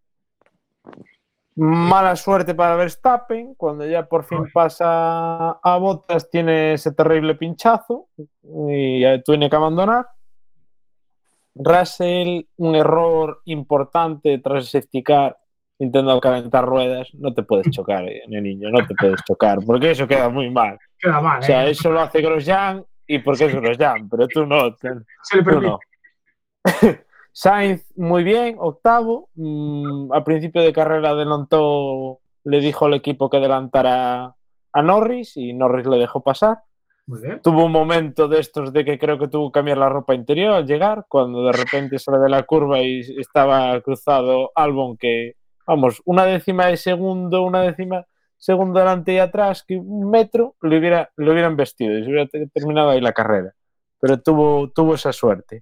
Mala suerte para Verstappen, cuando ya por fin pasa a Bottas, tiene ese terrible pinchazo y ya tiene que abandonar. Russell, un error importante tras el safety car, intentando calentar ruedas. No te puedes chocar, eh, niño, no te puedes chocar, porque eso queda muy mal. Queda mal, o sea, eh. eso lo hace Grosjean y porque es Grosjean, pero tú no. Te, Se le tú no. Sainz, muy bien, octavo. Mm, al principio de carrera adelantó, le dijo al equipo que adelantara a Norris y Norris le dejó pasar. Muy bien. Tuvo un momento de estos de que creo que tuvo que cambiar la ropa interior al llegar, cuando de repente sale de la curva y estaba cruzado Albon, que, vamos, una décima de segundo, una décima segundo delante y atrás, que un metro le, hubiera, le hubieran vestido y se hubiera terminado ahí la carrera. Pero tuvo, tuvo esa suerte.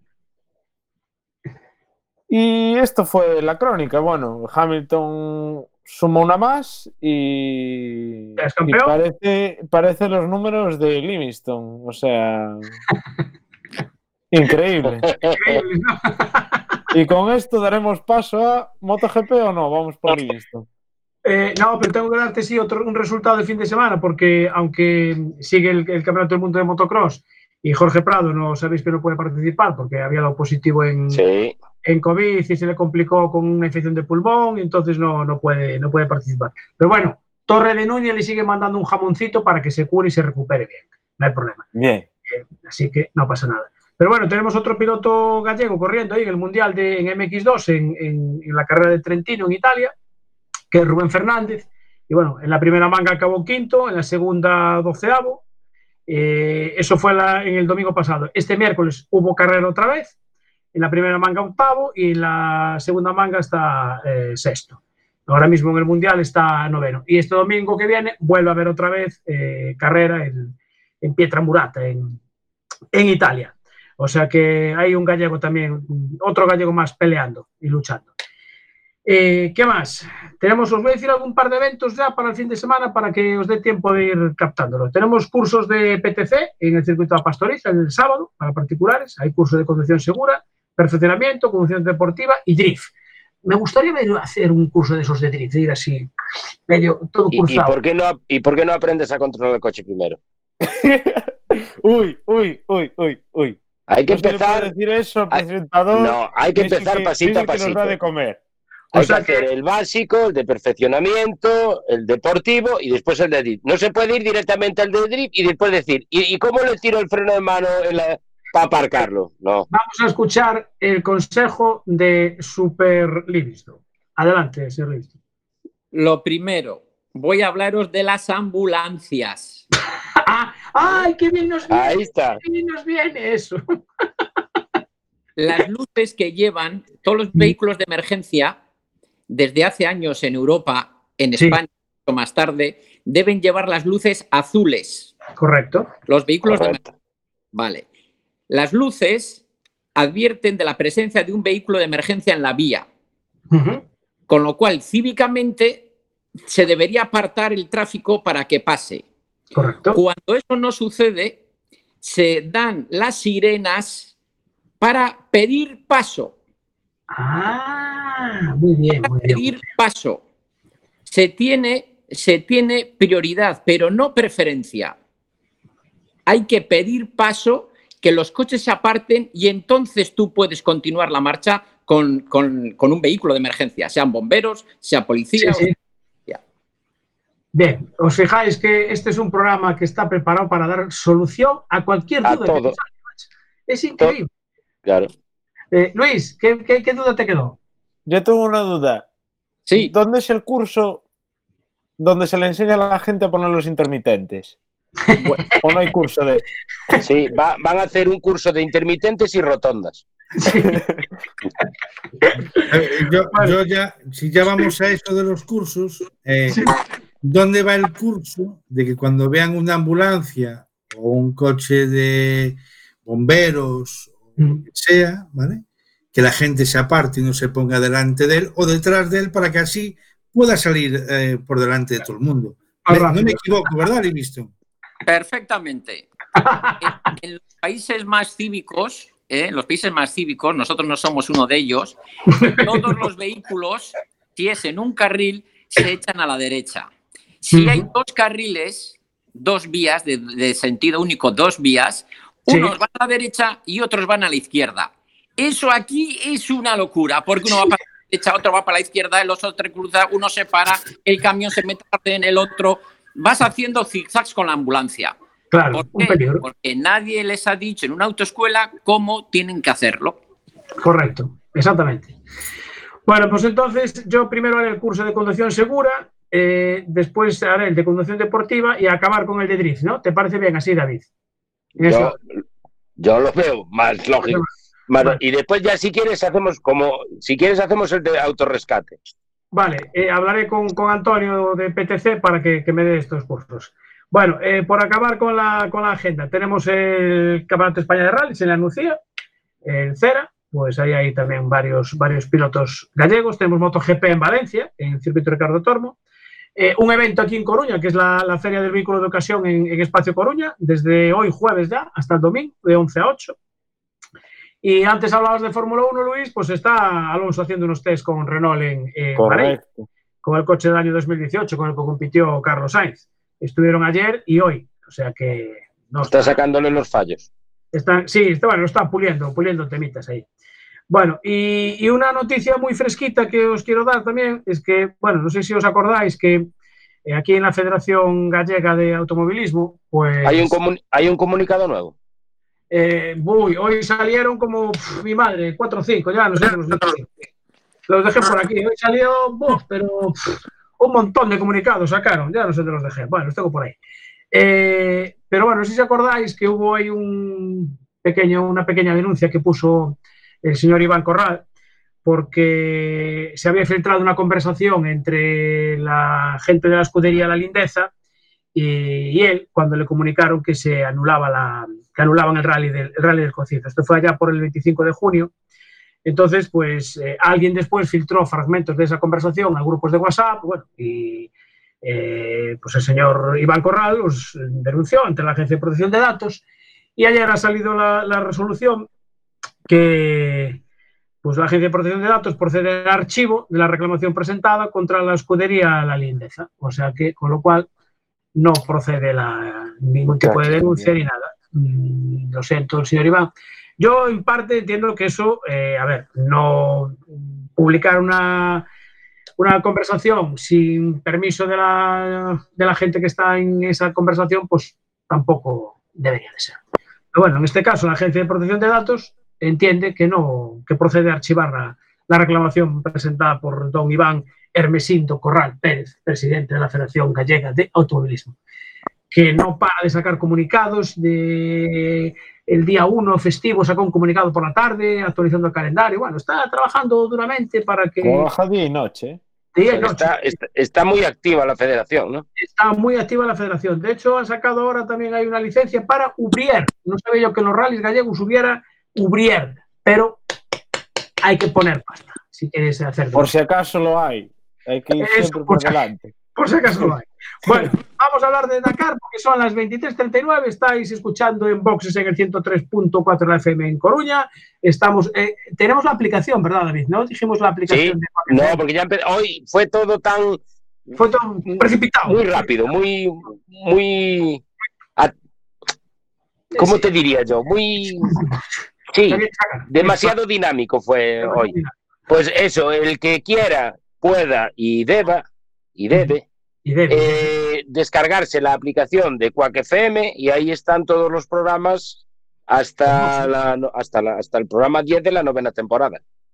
Y esto fue la crónica. Bueno, Hamilton sumó una más y, y parece, parece los números de Livingston. O sea, increíble. Increíble, ¿no? Y con esto daremos paso a MotoGP o no, vamos por Livingston. Eh, no, pero tengo que darte sí otro, un resultado del fin de semana, porque aunque sigue el, el Campeonato del Mundo de Motocross y Jorge Prado, no sabéis que no puede participar porque había dado positivo en... Sí. en COVID y se le complicó con una infección de pulmón y entonces no, no, puede, no puede participar. Pero bueno, Torre de Núñez le sigue mandando un jamoncito para que se cure y se recupere bien. No hay problema. Bien. Eh, así que no pasa nada. Pero bueno, tenemos otro piloto gallego corriendo ahí en el Mundial de, en M X dos, en, en, en la carrera de Trentino, en Italia, que es Rubén Fernández. Y bueno, en la primera manga acabó quinto, en la segunda doceavo. Eh, eso fue la, en el domingo pasado. Este miércoles hubo carrera otra vez. En la primera manga octavo y en la segunda manga está eh, sexto. Ahora mismo en el Mundial está noveno. Y este domingo que viene vuelve a haber otra vez eh, carrera en, en Pietramurata, en, en Italia. O sea que hay un gallego también, otro gallego más peleando y luchando. Eh, ¿Qué más? Tenemos, os voy a decir algún par de eventos ya para el fin de semana para que os dé tiempo de ir captándolo. Tenemos cursos de P T C en el circuito de Pastoriza el sábado para particulares. Hay cursos de conducción segura, perfeccionamiento, conducción deportiva y drift. Me gustaría hacer un curso de esos de drift, de ir así, medio, todo cursado. ¿Y, y, por qué no, ¿Y por qué no aprendes a controlar el coche primero? uy, uy, uy, uy, uy. Hay que no empezar... Se decir eso, hay, presentador, no, hay que empezar que, pasito a pasito. Que nos da de comer. Hay o sea que hacer que... el básico, el de perfeccionamiento, el deportivo y después el de drift. No se puede ir directamente al de drift y después decir, ¿y, y cómo le tiro el freno de mano en la... para aparcarlo? No. Vamos a escuchar el consejo de Super Livingston. Adelante, señor Livingston. Lo primero, voy a hablaros de las ambulancias. ¡Ay, qué bien nos viene! Ahí está. ¡Qué bien nos viene eso! Las luces que llevan todos los vehículos de emergencia, desde hace años en Europa, en España, sí. o más tarde, deben llevar las luces azules. Correcto. Los vehículos Correcto. de emergencia. Vale. Las luces advierten de la presencia de un vehículo de emergencia en la vía. Uh-huh. Con lo cual, cívicamente, se debería apartar el tráfico para que pase. Correcto. Cuando eso no sucede, se dan las sirenas para pedir paso. Ah, muy bien, muy bien. Pedir paso. Se tiene, se tiene prioridad, pero no preferencia. Hay que pedir paso, que los coches se aparten y entonces tú puedes continuar la marcha con, con, con un vehículo de emergencia, sean bomberos, sea policía. Sí, sí. Bien, os fijáis que este es un programa que está preparado para dar solución a cualquier duda. A todo. Que te es increíble. Claro. Eh, Luis, ¿qué, qué, ¿qué duda te quedó? yo tengo una duda. Sí. ¿Dónde es el curso donde se le enseña a la gente a poner los intermitentes? ¿O no hay curso de...? Sí, va, van a hacer un curso de intermitentes y rotondas. Sí. yo, yo ya, si ya vamos a eso de los cursos, eh, Sí. ¿dónde va el curso de que cuando vean una ambulancia o un coche de bomberos o lo que sea, ¿vale?, que la gente se aparte y no se ponga delante de él o detrás de él para que así pueda salir eh, por delante de todo el mundo? Me, no me equivoco, ¿verdad, Livingston? Perfectamente. En, en los países más cívicos, ¿eh? los países más cívicos, nosotros no somos uno de ellos, todos los vehículos, si es en un carril, se echan a la derecha. Si hay dos carriles, dos vías de, de sentido único, dos vías, unos sí. van a la derecha y otros van a la izquierda. Eso aquí es una locura, porque uno va para la derecha, otro va para la izquierda, el otro cruza, uno se para, el camión se mete en el otro. Vas haciendo zigzags con la ambulancia. Claro, ¿Por un qué? peligro. Porque nadie les ha dicho en una autoescuela cómo tienen que hacerlo. Correcto, exactamente. Bueno, pues entonces yo primero haré el curso de conducción segura, eh, después haré el de conducción deportiva y acabar con el de drift, ¿no? ¿Te parece bien así, David? Yo, yo lo veo más lógico. Bueno, y después ya si quieres hacemos como si quieres hacemos el de autorrescate. Vale, eh, hablaré con, con Antonio de P T C para que, que me dé estos cursos. Bueno, eh, por acabar con la, con la agenda, tenemos el Campeonato de España de Rally, se le anuncia, el Cera, pues ahí hay también varios, varios pilotos gallegos. Tenemos MotoGP en Valencia, en el circuito Ricardo Tormo. Eh, un evento aquí en Coruña, que es la, la Feria del Vehículo de Ocasión en, en Espacio Coruña, desde hoy jueves ya hasta el domingo, de once a ocho. Y antes hablabas de Fórmula uno, Luis, pues está Alonso haciendo unos test con Renault en, en Bahrein, con el coche del año dos mil dieciocho, con el que compitió Carlos Sainz. Estuvieron ayer y hoy, o sea que... No está, está sacándole los fallos. Está, sí, está, bueno, lo está puliendo, puliendo temitas ahí. Bueno, y, y una noticia muy fresquita que os quiero dar también es que, bueno, no sé si os acordáis que eh, aquí en la Federación Gallega de Automovilismo, pues... ¿Hay un, comun ¿hay un comunicado nuevo? Eh, uy, hoy salieron como pff, mi madre, cuatro o cinco, ya no sé, los dejé, los dejé por aquí. Hoy salió, oh, pero pff, un montón de comunicados sacaron, ya no sé dónde los dejé. Bueno, los tengo por ahí. Eh, pero bueno, si os acordáis que hubo ahí un pequeño, una pequeña denuncia que puso el señor Iván Corral, porque se había filtrado una conversación entre la gente de la escudería La Lindeza y él, cuando le comunicaron que se anulaba la, que anulaban el rally del, el rally del Cocizo. Esto fue allá por el veinticinco de junio. Entonces, pues, eh, alguien después filtró fragmentos de esa conversación a grupos de WhatsApp, bueno, y eh, pues el señor Iván Corral los denunció ante la Agencia de Protección de Datos, y ayer ha salido la, la resolución que, pues, la Agencia de Protección de Datos procede al archivo de la reclamación presentada contra la escudería La Lindeza. O sea que, con lo cual, no procede la, ningún tipo de denuncia ni nada. Mm, lo siento, señor Iván. Yo, en parte, entiendo que eso, eh, a ver, no publicar una, una conversación sin permiso de la, de la gente que está en esa conversación, pues tampoco debería de ser. Pero bueno, en este caso, la Agencia de Protección de Datos entiende que no, que procede a archivar la, la reclamación presentada por don Iván Hermesindo Corral Pérez, presidente de la Federación Gallega de Automovilismo, que no para de sacar comunicados. De el día uno festivo sacó un comunicado por la tarde actualizando el calendario. Bueno, está trabajando duramente para que... Trabaja día y noche. Día y noche. Está, está, está muy activa la federación, ¿no? Está muy activa la federación. De hecho, han sacado ahora también hay una licencia para Ubrier. No sabía yo que en los rallies gallegos hubiera Ubrier, pero hay que poner pasta si quieres hacerlo. Por si acaso lo hay. Hay que ir Eso, siempre por, por delante. Por si acaso lo hay. Bueno, vamos a hablar de Dakar porque son las veintitrés treinta y nueve. Estáis escuchando en Boxes en el ciento tres punto cuatro de la F M en Coruña. Estamos, eh, tenemos la aplicación, ¿verdad, David? ¿No? Dijimos la aplicación. Sí, de no, porque ya hoy fue todo tan... Fue todo precipitado. Muy rápido, muy... muy a, ¿Cómo sí. te diría yo? Muy... Sí, demasiado dinámico fue hoy. Pues eso, el que quiera, pueda y deba, y debe, y debe. Eh, descargarse la aplicación de Quack F M y ahí están todos los programas hasta, la, hasta, la, hasta el programa diez de la novena temporada.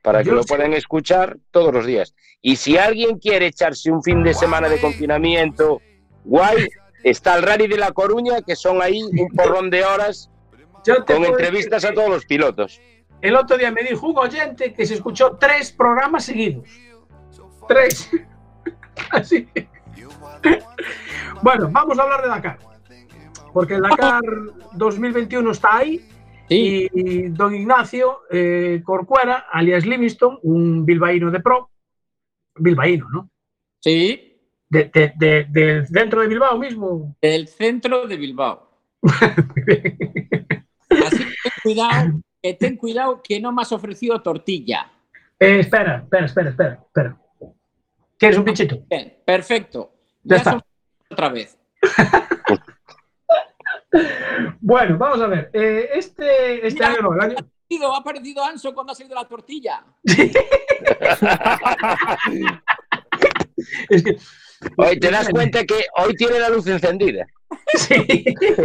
para que Yo lo sé. puedan escuchar todos los días. Y si alguien quiere echarse un fin de semana de confinamiento guay, está el Rally de La Coruña, que son ahí un porrón de horas con entrevistas a todos los pilotos. El otro día me dijo un oyente que se escuchó tres programas seguidos. Tres. Así. Bueno, vamos a hablar de Dakar. Porque el Dakar dos mil veintiuno está ahí. Sí. Y don Ignacio eh, Corcuera, alias Livingston, un bilbaíno de pro. Bilbaíno, ¿no? Sí. De, de, de, del centro de Bilbao mismo. Del centro de Bilbao. Así que ten cuidado, que ten cuidado que no me has ofrecido tortilla. Eh, espera, espera, espera, espera, espera. ¿Quieres un pinchito? Bien, perfecto. Ya, ya está. Otra vez. Bueno, vamos a ver. Eh, este este Mira, año no, el año... Ha aparecido, ha aparecido Anso cuando ha salido la tortilla. Es que... Hoy te das cuenta que hoy tiene la luz encendida. Sí.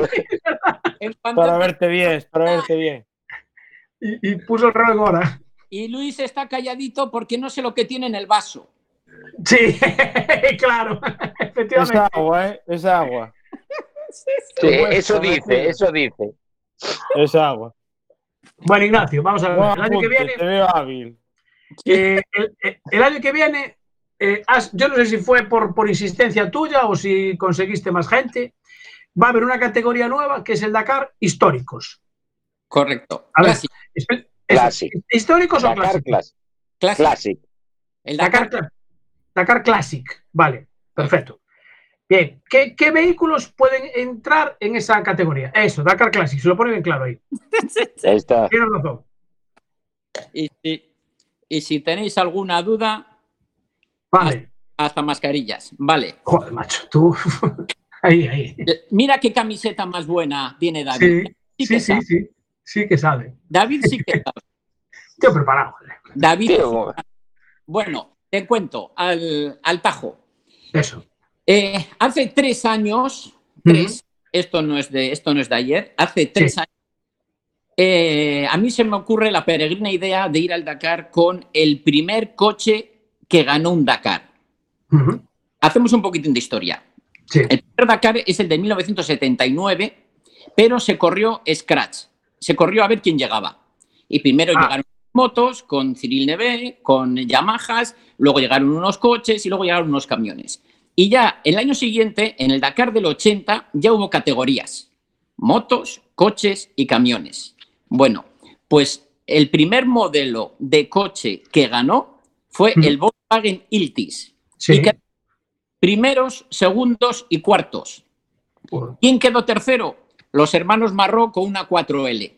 Para verte bien, para verte bien. Y, y puso el reloj ahora. Y Luis está calladito porque no sé lo que tiene en el vaso. Sí, claro. Efectivamente. Es agua, ¿eh? Es agua. Sí, eso dice, eso dice. Es agua. Bueno, Ignacio, vamos a ver. No, el año que viene. Te veo hábil. Eh, el, el año que viene, eh, has, yo no sé si fue por, por insistencia tuya o si conseguiste más gente. Va a haber una categoría nueva que es el Dakar históricos. Correcto. A ver, Classic. es, es, Classic. ¿Históricos Dakar o clásicos? Classic. Classic. El Dakar, Dakar. Dakar Classic. Vale, perfecto. Bien, ¿qué, ¿qué vehículos pueden entrar en esa categoría? Eso, Dakar Classic, se lo pone bien claro ahí. Ahí está. Tienes razón. Y si, y si tenéis alguna duda, Vale. hasta, hasta mascarillas. Vale. Joder, macho, tú. Ahí, ahí. Mira qué camiseta más buena tiene David. Sí, sí, sí, sí, sí, sí que sabe. David sí que sabe. Tío preparado. David. Tío. Bueno, te cuento al, al tajo. Eso. Eh, hace tres años, tres, uh-huh. esto, no es de, esto no es de ayer, hace tres sí. años, eh, a mí se me ocurre la peregrina idea de ir al Dakar con el primer coche que ganó un Dakar. Uh-huh. Hacemos un poquitín de historia. Sí. El primer Dakar es el de mil novecientos setenta y nueve, pero se corrió scratch, se corrió a ver quién llegaba. Y primero ah. llegaron motos con Cyril Neve, con Yamahas, luego llegaron unos coches y luego llegaron unos camiones. Y ya el año siguiente, en el Dakar del ochenta, ya hubo categorías. Motos, coches y camiones. Bueno, pues el primer modelo de coche que ganó fue mm. el Volkswagen Iltis. Sí. Y quedó primeros, segundos y cuartos. Uh. ¿Quién quedó tercero? Los hermanos Marró con una cuatro L.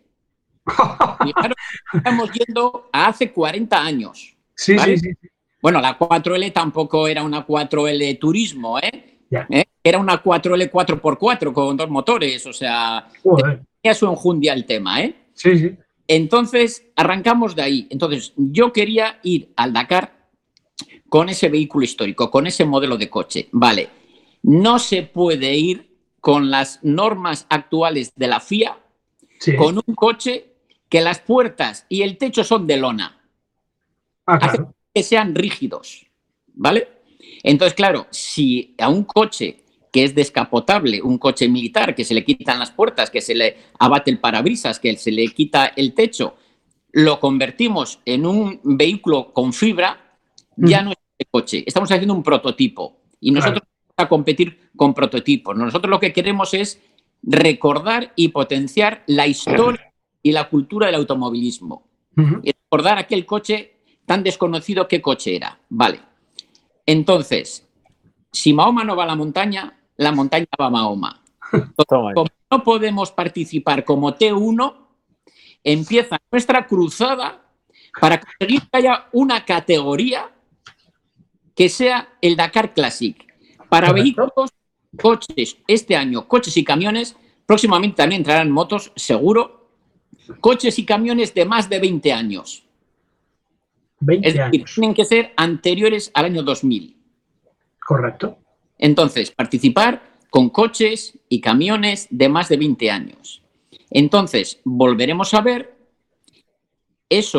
Y claro, estamos yendo a hace cuarenta años. Sí, ¿vale? sí, sí. Bueno, la cuatro L tampoco era una cuatro L turismo, ¿eh? Yeah. ¿Eh? Era una cuatro L cuatro por cuatro con dos motores, o sea, uh-huh. tenía su enjundia el tema, ¿eh? Sí, sí. Entonces, arrancamos de ahí. Entonces, yo quería ir al Dakar con ese vehículo histórico, con ese modelo de coche. Vale, no se puede ir con las normas actuales de la F I A, sí. con un coche que las puertas y el techo son de lona. Ah, claro. Hace que sean rígidos, ¿vale? Entonces, claro, si a un coche que es descapotable, un coche militar, que se le quitan las puertas, que se le abate el parabrisas, que se le quita el techo, lo convertimos en un vehículo con fibra, mm. ya no es el coche. Estamos haciendo un prototipo y nosotros claro. vamos a competir con prototipos. Nosotros lo que queremos es recordar y potenciar la historia y la cultura del automovilismo. Uh-huh. Y recordar aquel coche tan desconocido, qué coche era. Vale. Entonces, si Mahoma no va a la montaña, la montaña va a Mahoma. Como no podemos participar como T uno, empieza nuestra cruzada para conseguir que haya una categoría que sea el Dakar Classic. Para ¿correcto? Vehículos, coches, este año, coches y camiones, próximamente también entrarán motos, seguro, coches y camiones de más de veinte años. veinte es decir, años. Tienen que ser anteriores al año dos mil. Correcto. Entonces, participar con coches y camiones de más de veinte años. Entonces, volveremos a ver esos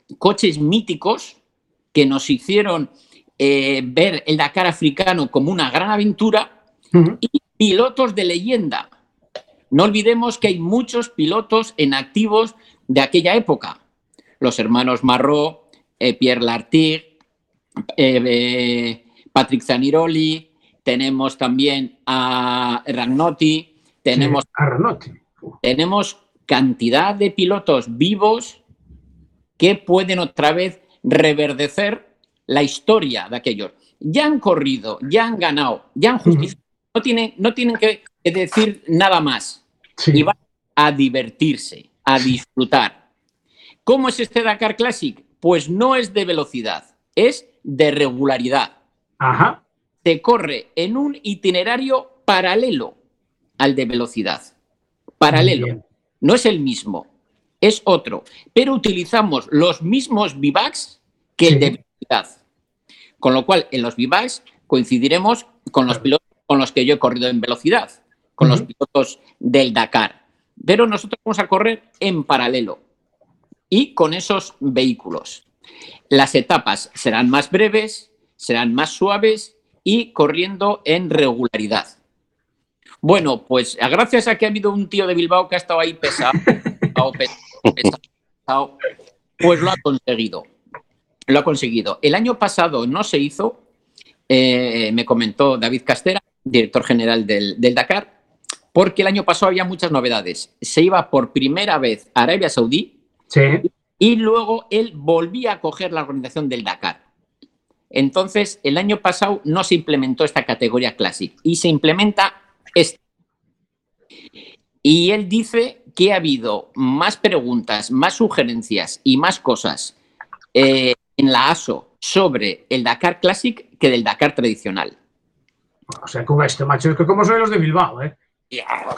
coches míticos que nos hicieron eh, ver el Dakar africano como una gran aventura uh-huh. y pilotos de leyenda. No olvidemos que hay muchos pilotos en activos de aquella época. Los hermanos Marró, eh, Pierre Lartigue, eh, eh, Patrick Zaniroli, tenemos también a Ragnotti, tenemos, sí, a Ragnotti. tenemos cantidad de pilotos vivos que pueden otra vez reverdecer la historia de aquellos. Ya han corrido, ya han ganado, ya han justificado, uh-huh. no, tienen, no tienen que decir nada más. Sí. Y van a divertirse, a disfrutar. ¿Cómo es este Dakar Classic? Pues no es de velocidad, es de regularidad. Ajá. Se corre en un itinerario paralelo al de velocidad. Paralelo. No es el mismo, es otro. Pero utilizamos los mismos bivacs que sí. el de velocidad. Con lo cual, en los bivacs coincidiremos con los pilotos con los que yo he corrido en velocidad, con uh-huh. los pilotos del Dakar. Pero nosotros vamos a correr en paralelo y con esos vehículos. Las etapas serán más breves, serán más suaves y corriendo en regularidad. Bueno, pues gracias a que ha habido un tío de Bilbao que ha estado ahí pesado, pesado, pesado, pesado, pues lo ha conseguido. Lo ha conseguido. El año pasado no se hizo, eh, me comentó David Castera, director general del, del Dakar, porque el año pasado había muchas novedades. Se iba por primera vez a Arabia Saudí sí. y luego él volvía a coger la organización del Dakar. Entonces, el año pasado no se implementó esta categoría Classic y se implementa esta. Y él dice que ha habido más preguntas, más sugerencias y más cosas eh, en la A S O sobre el Dakar Classic que del Dakar tradicional. O sea, con este macho, es que como soy los de Bilbao, ¿eh? Yeah.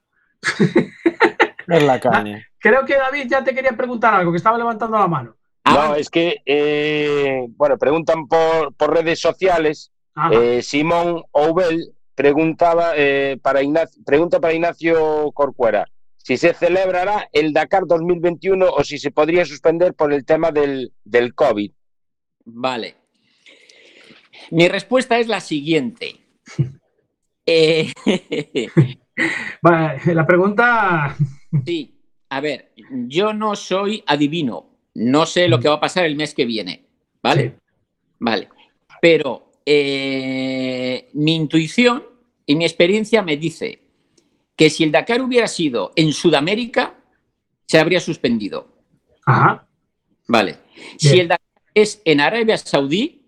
Es la caña. Creo que David ya te quería preguntar algo, que estaba levantando la mano. No, es que, eh, bueno, preguntan por, por redes sociales. Eh, Simón Oubel preguntaba eh, para Ignacio, pregunta para Ignacio Corcuera si se celebrará el Dakar dos mil veintiuno o si se podría suspender por el tema del, del COVID. Vale. Mi respuesta es la siguiente. Eh... Vale, la pregunta... Sí, a ver, yo no soy adivino. No sé lo que va a pasar el mes que viene, ¿vale? Sí. Vale, pero eh, mi intuición y mi experiencia me dice que si el Dakar hubiera sido en Sudamérica, se habría suspendido. Ajá. Vale. Bien. Si el Dakar es en Arabia Saudí,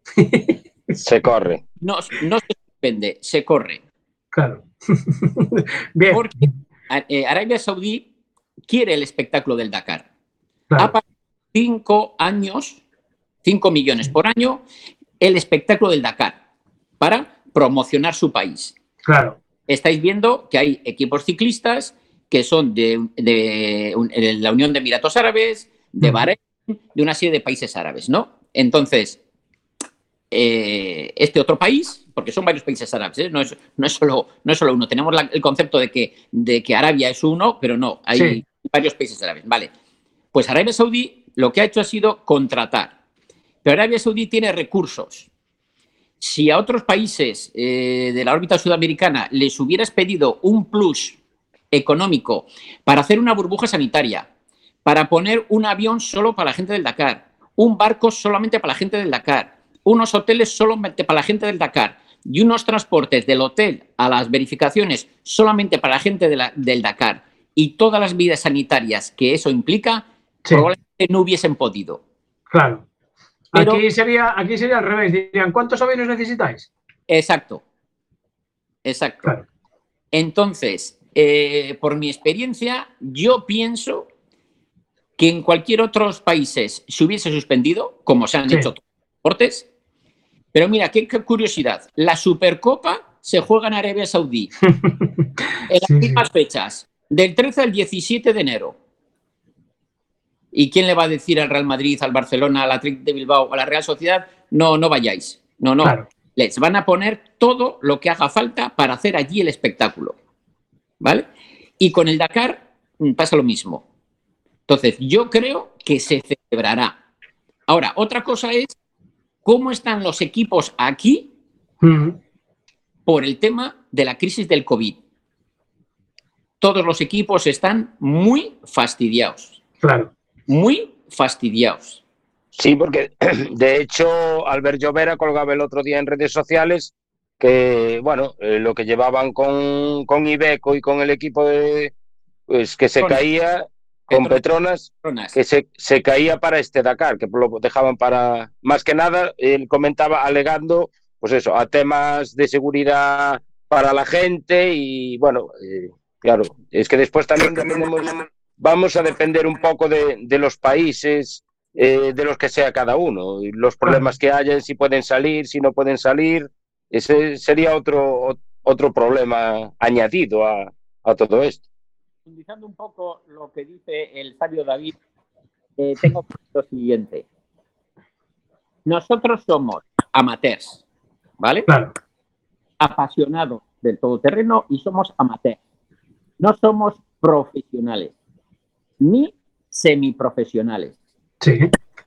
se corre. No, no se suspende, se corre. Claro. Bien. Porque eh, Arabia Saudí quiere el espectáculo del Dakar. Claro. Ha pagado cinco años, cinco millones por año, el espectáculo del Dakar para promocionar su país. Claro. Estáis viendo que hay equipos ciclistas que son de, de, de la Unión de Emiratos Árabes, de Bahrein, de una serie de países árabes, ¿no? Entonces, eh, este otro país, porque son varios países árabes, ¿eh? no, es, no, es solo, no es solo uno. Tenemos la, el concepto de que, de que Arabia es uno, pero no, hay sí. varios países árabes. Vale. Pues Arabia Saudí lo que ha hecho ha sido contratar. Pero Arabia Saudí tiene recursos. Si a otros países eh, de la órbita sudamericana les hubieras pedido un plus económico para hacer una burbuja sanitaria, para poner un avión solo para la gente del Dakar, un barco solamente para la gente del Dakar, unos hoteles solamente para la gente del Dakar y unos transportes del hotel a las verificaciones solamente para la gente de la, del Dakar y todas las medidas sanitarias que eso implica, sí. probablemente no hubiesen podido. Claro. Pero, aquí, sería, aquí sería al revés. Dirían, ¿cuántos aviones necesitáis? Exacto. Exacto. Claro. Entonces, eh, por mi experiencia, yo pienso que en cualquier otros países se hubiese suspendido, como se han sí. hecho otros deportes. Pero mira, qué, qué curiosidad. La Supercopa se juega en Arabia Saudí. En las sí, mismas sí. fechas, del trece al diecisiete de enero. ¿Y quién le va a decir al Real Madrid, al Barcelona, al Athletic de Bilbao, a la Real Sociedad? No, no vayáis. No, no. Claro. Les van a poner todo lo que haga falta para hacer allí el espectáculo. ¿Vale? Y con el Dakar pasa lo mismo. Entonces, yo creo que se celebrará. Ahora, otra cosa es cómo están los equipos aquí uh-huh. por el tema de la crisis del COVID. Todos los equipos están muy fastidiados. Claro. Muy fastidiados. Sí, porque de hecho Albert Llovera colgaba el otro día en redes sociales que, bueno, eh, lo que llevaban con, con Iveco y con el equipo de, pues que se con, caía, con Petronas, Petronas. que se, se caía para este Dakar, que lo dejaban para, más que nada, él comentaba alegando, pues eso, a temas de seguridad para la gente y, bueno, eh, claro, es que después también dependemos, vamos a depender un poco de, de los países, eh, de los que sea cada uno, los problemas que haya, si pueden salir, si no pueden salir. Ese sería otro, otro problema añadido a, a todo esto. Utilizando un poco lo que dice el sabio David, eh, tengo lo siguiente. Nosotros somos amateurs, ¿vale? Claro. Apasionados del todoterreno y somos amateurs. No somos profesionales, ni semiprofesionales. Sí.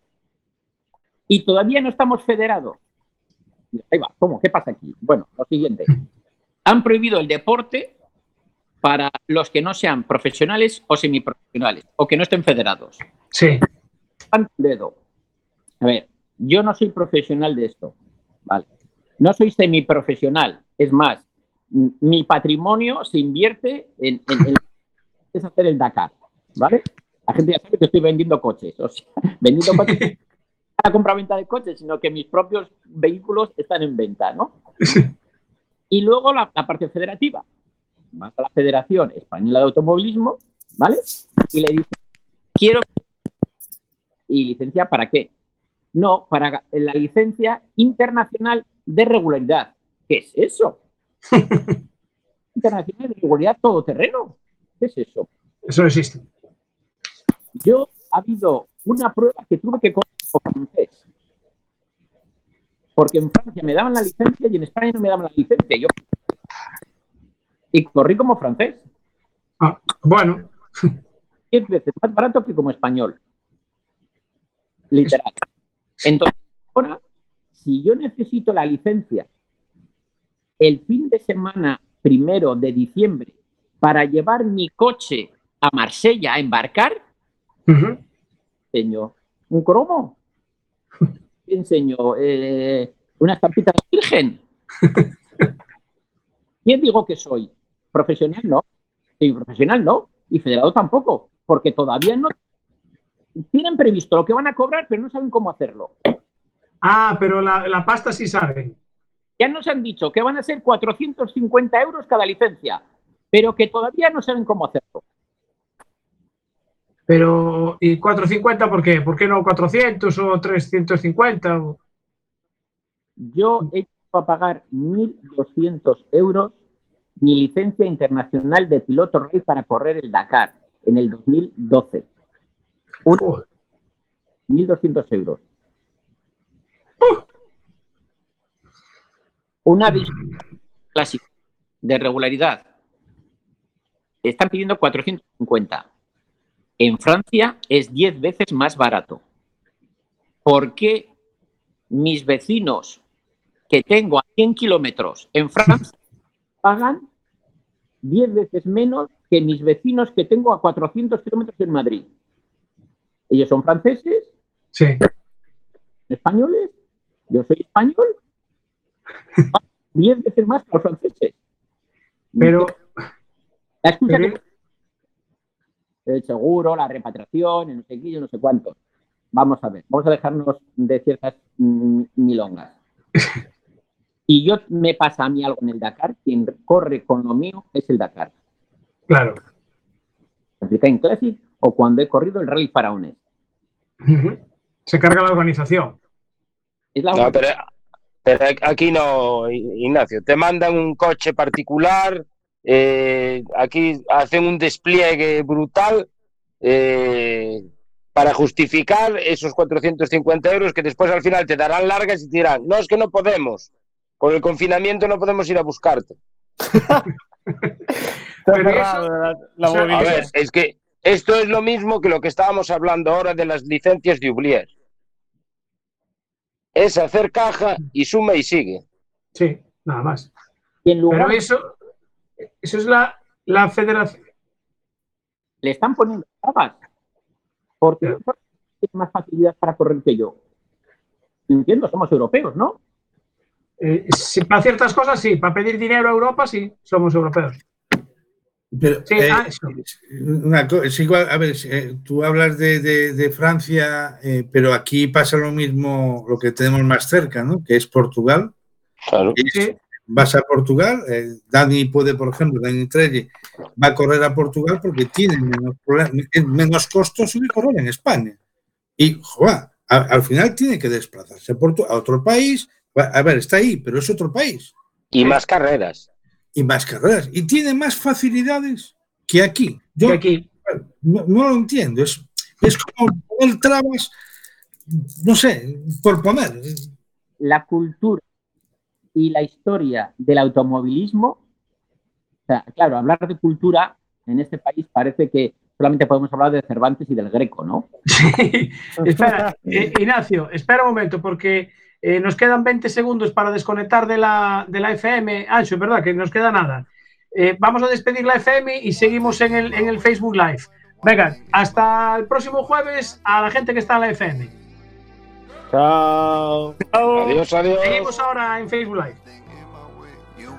Y todavía no estamos federados. Ahí va, ¿cómo? ¿Qué pasa aquí? Bueno, lo siguiente. Han prohibido el deporte para los que no sean profesionales o semiprofesionales, o que no estén federados. Sí. Dedo. A ver, yo no soy profesional de esto, ¿vale? No soy semiprofesional. Es más, mi patrimonio se invierte en, en, en es hacer el Dakar, ¿vale? La gente ya sabe que estoy vendiendo coches, o sea, vendiendo coches. La compra-venta de coches, sino que mis propios vehículos están en venta, ¿no? Y luego la, la parte federativa. Vas a la Federación Española de Automovilismo, ¿vale? Y le dice, quiero... ¿Y licencia para qué? No, para la licencia internacional de regularidad. ¿Qué es eso? Internacional de regularidad todoterreno. ¿Qué es eso? Eso no existe. Yo, ha habido una prueba que tuve que correr con francés. Porque en Francia me daban la licencia y en España no me daban la licencia. Yo... Y corrí como francés. Ah, bueno. diez veces más barato que como español. Literal. Entonces, ahora, si yo necesito la licencia el fin de semana primero de diciembre para llevar mi coche a Marsella a embarcar, uh-huh. enseño un cromo, enseño eh, una estampita virgen. ¿Quién digo que soy? ¿Profesional? No. Soy profesional, no. Y federado tampoco, porque todavía no tienen previsto lo que van a cobrar, pero no saben cómo hacerlo. Ah, pero la, la pasta sí saben. Ya nos han dicho que van a ser cuatrocientos cincuenta euros cada licencia, pero que todavía no saben cómo hacerlo. Pero, ¿y cuatrocientos cincuenta por qué? ¿Por qué no cuatrocientos o trescientos cincuenta? O... Yo he hecho a pagar mil doscientos euros mi licencia internacional de piloto rey para correr el Dakar en el dos mil doce. Un... mil doscientos euros. Uh. Una visión clásica de regularidad. Están pidiendo cuatrocientos cincuenta. En Francia es diez veces más barato. ¿Por qué mis vecinos que tengo a cien kilómetros en Francia pagan diez veces menos que mis vecinos que tengo a cuatrocientos kilómetros en Madrid? Ellos son franceses, sí. Españoles, yo soy español, diez veces más que los franceses. Pero... La excusa pero... que... El seguro, la repatriación, el no sé qué, yo no sé cuánto. Vamos a ver, vamos a dejarnos de ciertas mm, milongas. Y yo me pasa a mí algo en el Dakar, quien corre con lo mío es el Dakar. Claro. En Classic o cuando he corrido el Rally Faraones. Uh-huh. Se carga la organización. Es la no, pero, pero aquí no, Ignacio. Te mandan un coche particular, eh, aquí hacen un despliegue brutal eh, para justificar esos cuatrocientos cincuenta euros que después al final te darán largas y te dirán, no, es que no podemos. Con el confinamiento no podemos ir a buscarte. Pero eso, la, la o sea, a ver, es que esto es lo mismo que lo que estábamos hablando ahora de las licencias de Ublier. Es hacer caja y suma y sigue. Sí, nada más. Y en lugar, Pero eso, eso es la, la federación. le están poniendo trabas. Porque yeah. tiene más facilidad para correr que yo. Entiendo, somos europeos, ¿no? Eh, sí, para ciertas cosas sí, para pedir dinero a Europa sí, somos europeos. Pero, sí, eh, ah, una cosa, es igual, a ver, eh, tú hablas de, de, de Francia, eh, pero aquí pasa lo mismo, lo que tenemos más cerca, ¿no? Que es Portugal. Claro. Es, sí. Vas a Portugal, eh, Dani puede, por ejemplo, Dani Trelle va a correr a Portugal porque tiene menos, menos costos que correr en España. Y, joder, a, al final tiene que desplazarse a otro país. A ver, está ahí, pero es otro país. Y más carreras. Y más carreras. Y tiene más facilidades que aquí. Yo que aquí. No, no lo entiendo. Es, es como poner trabas, no sé, por poner. La cultura y la historia del automovilismo, o sea, claro, hablar de cultura en este país parece que solamente podemos hablar de Cervantes y del Greco, ¿no? Sí. Espera, eh, Ignacio, espera un momento, porque eh, nos quedan veinte segundos para desconectar de la, de la F M. Ancho, es verdad que nos queda nada. Eh, vamos a despedir la F M y seguimos en el, en el Facebook Live. Venga, hasta el próximo jueves a la gente que está en la F M. Chao. Adiós, adiós. Seguimos ahora en Facebook Live.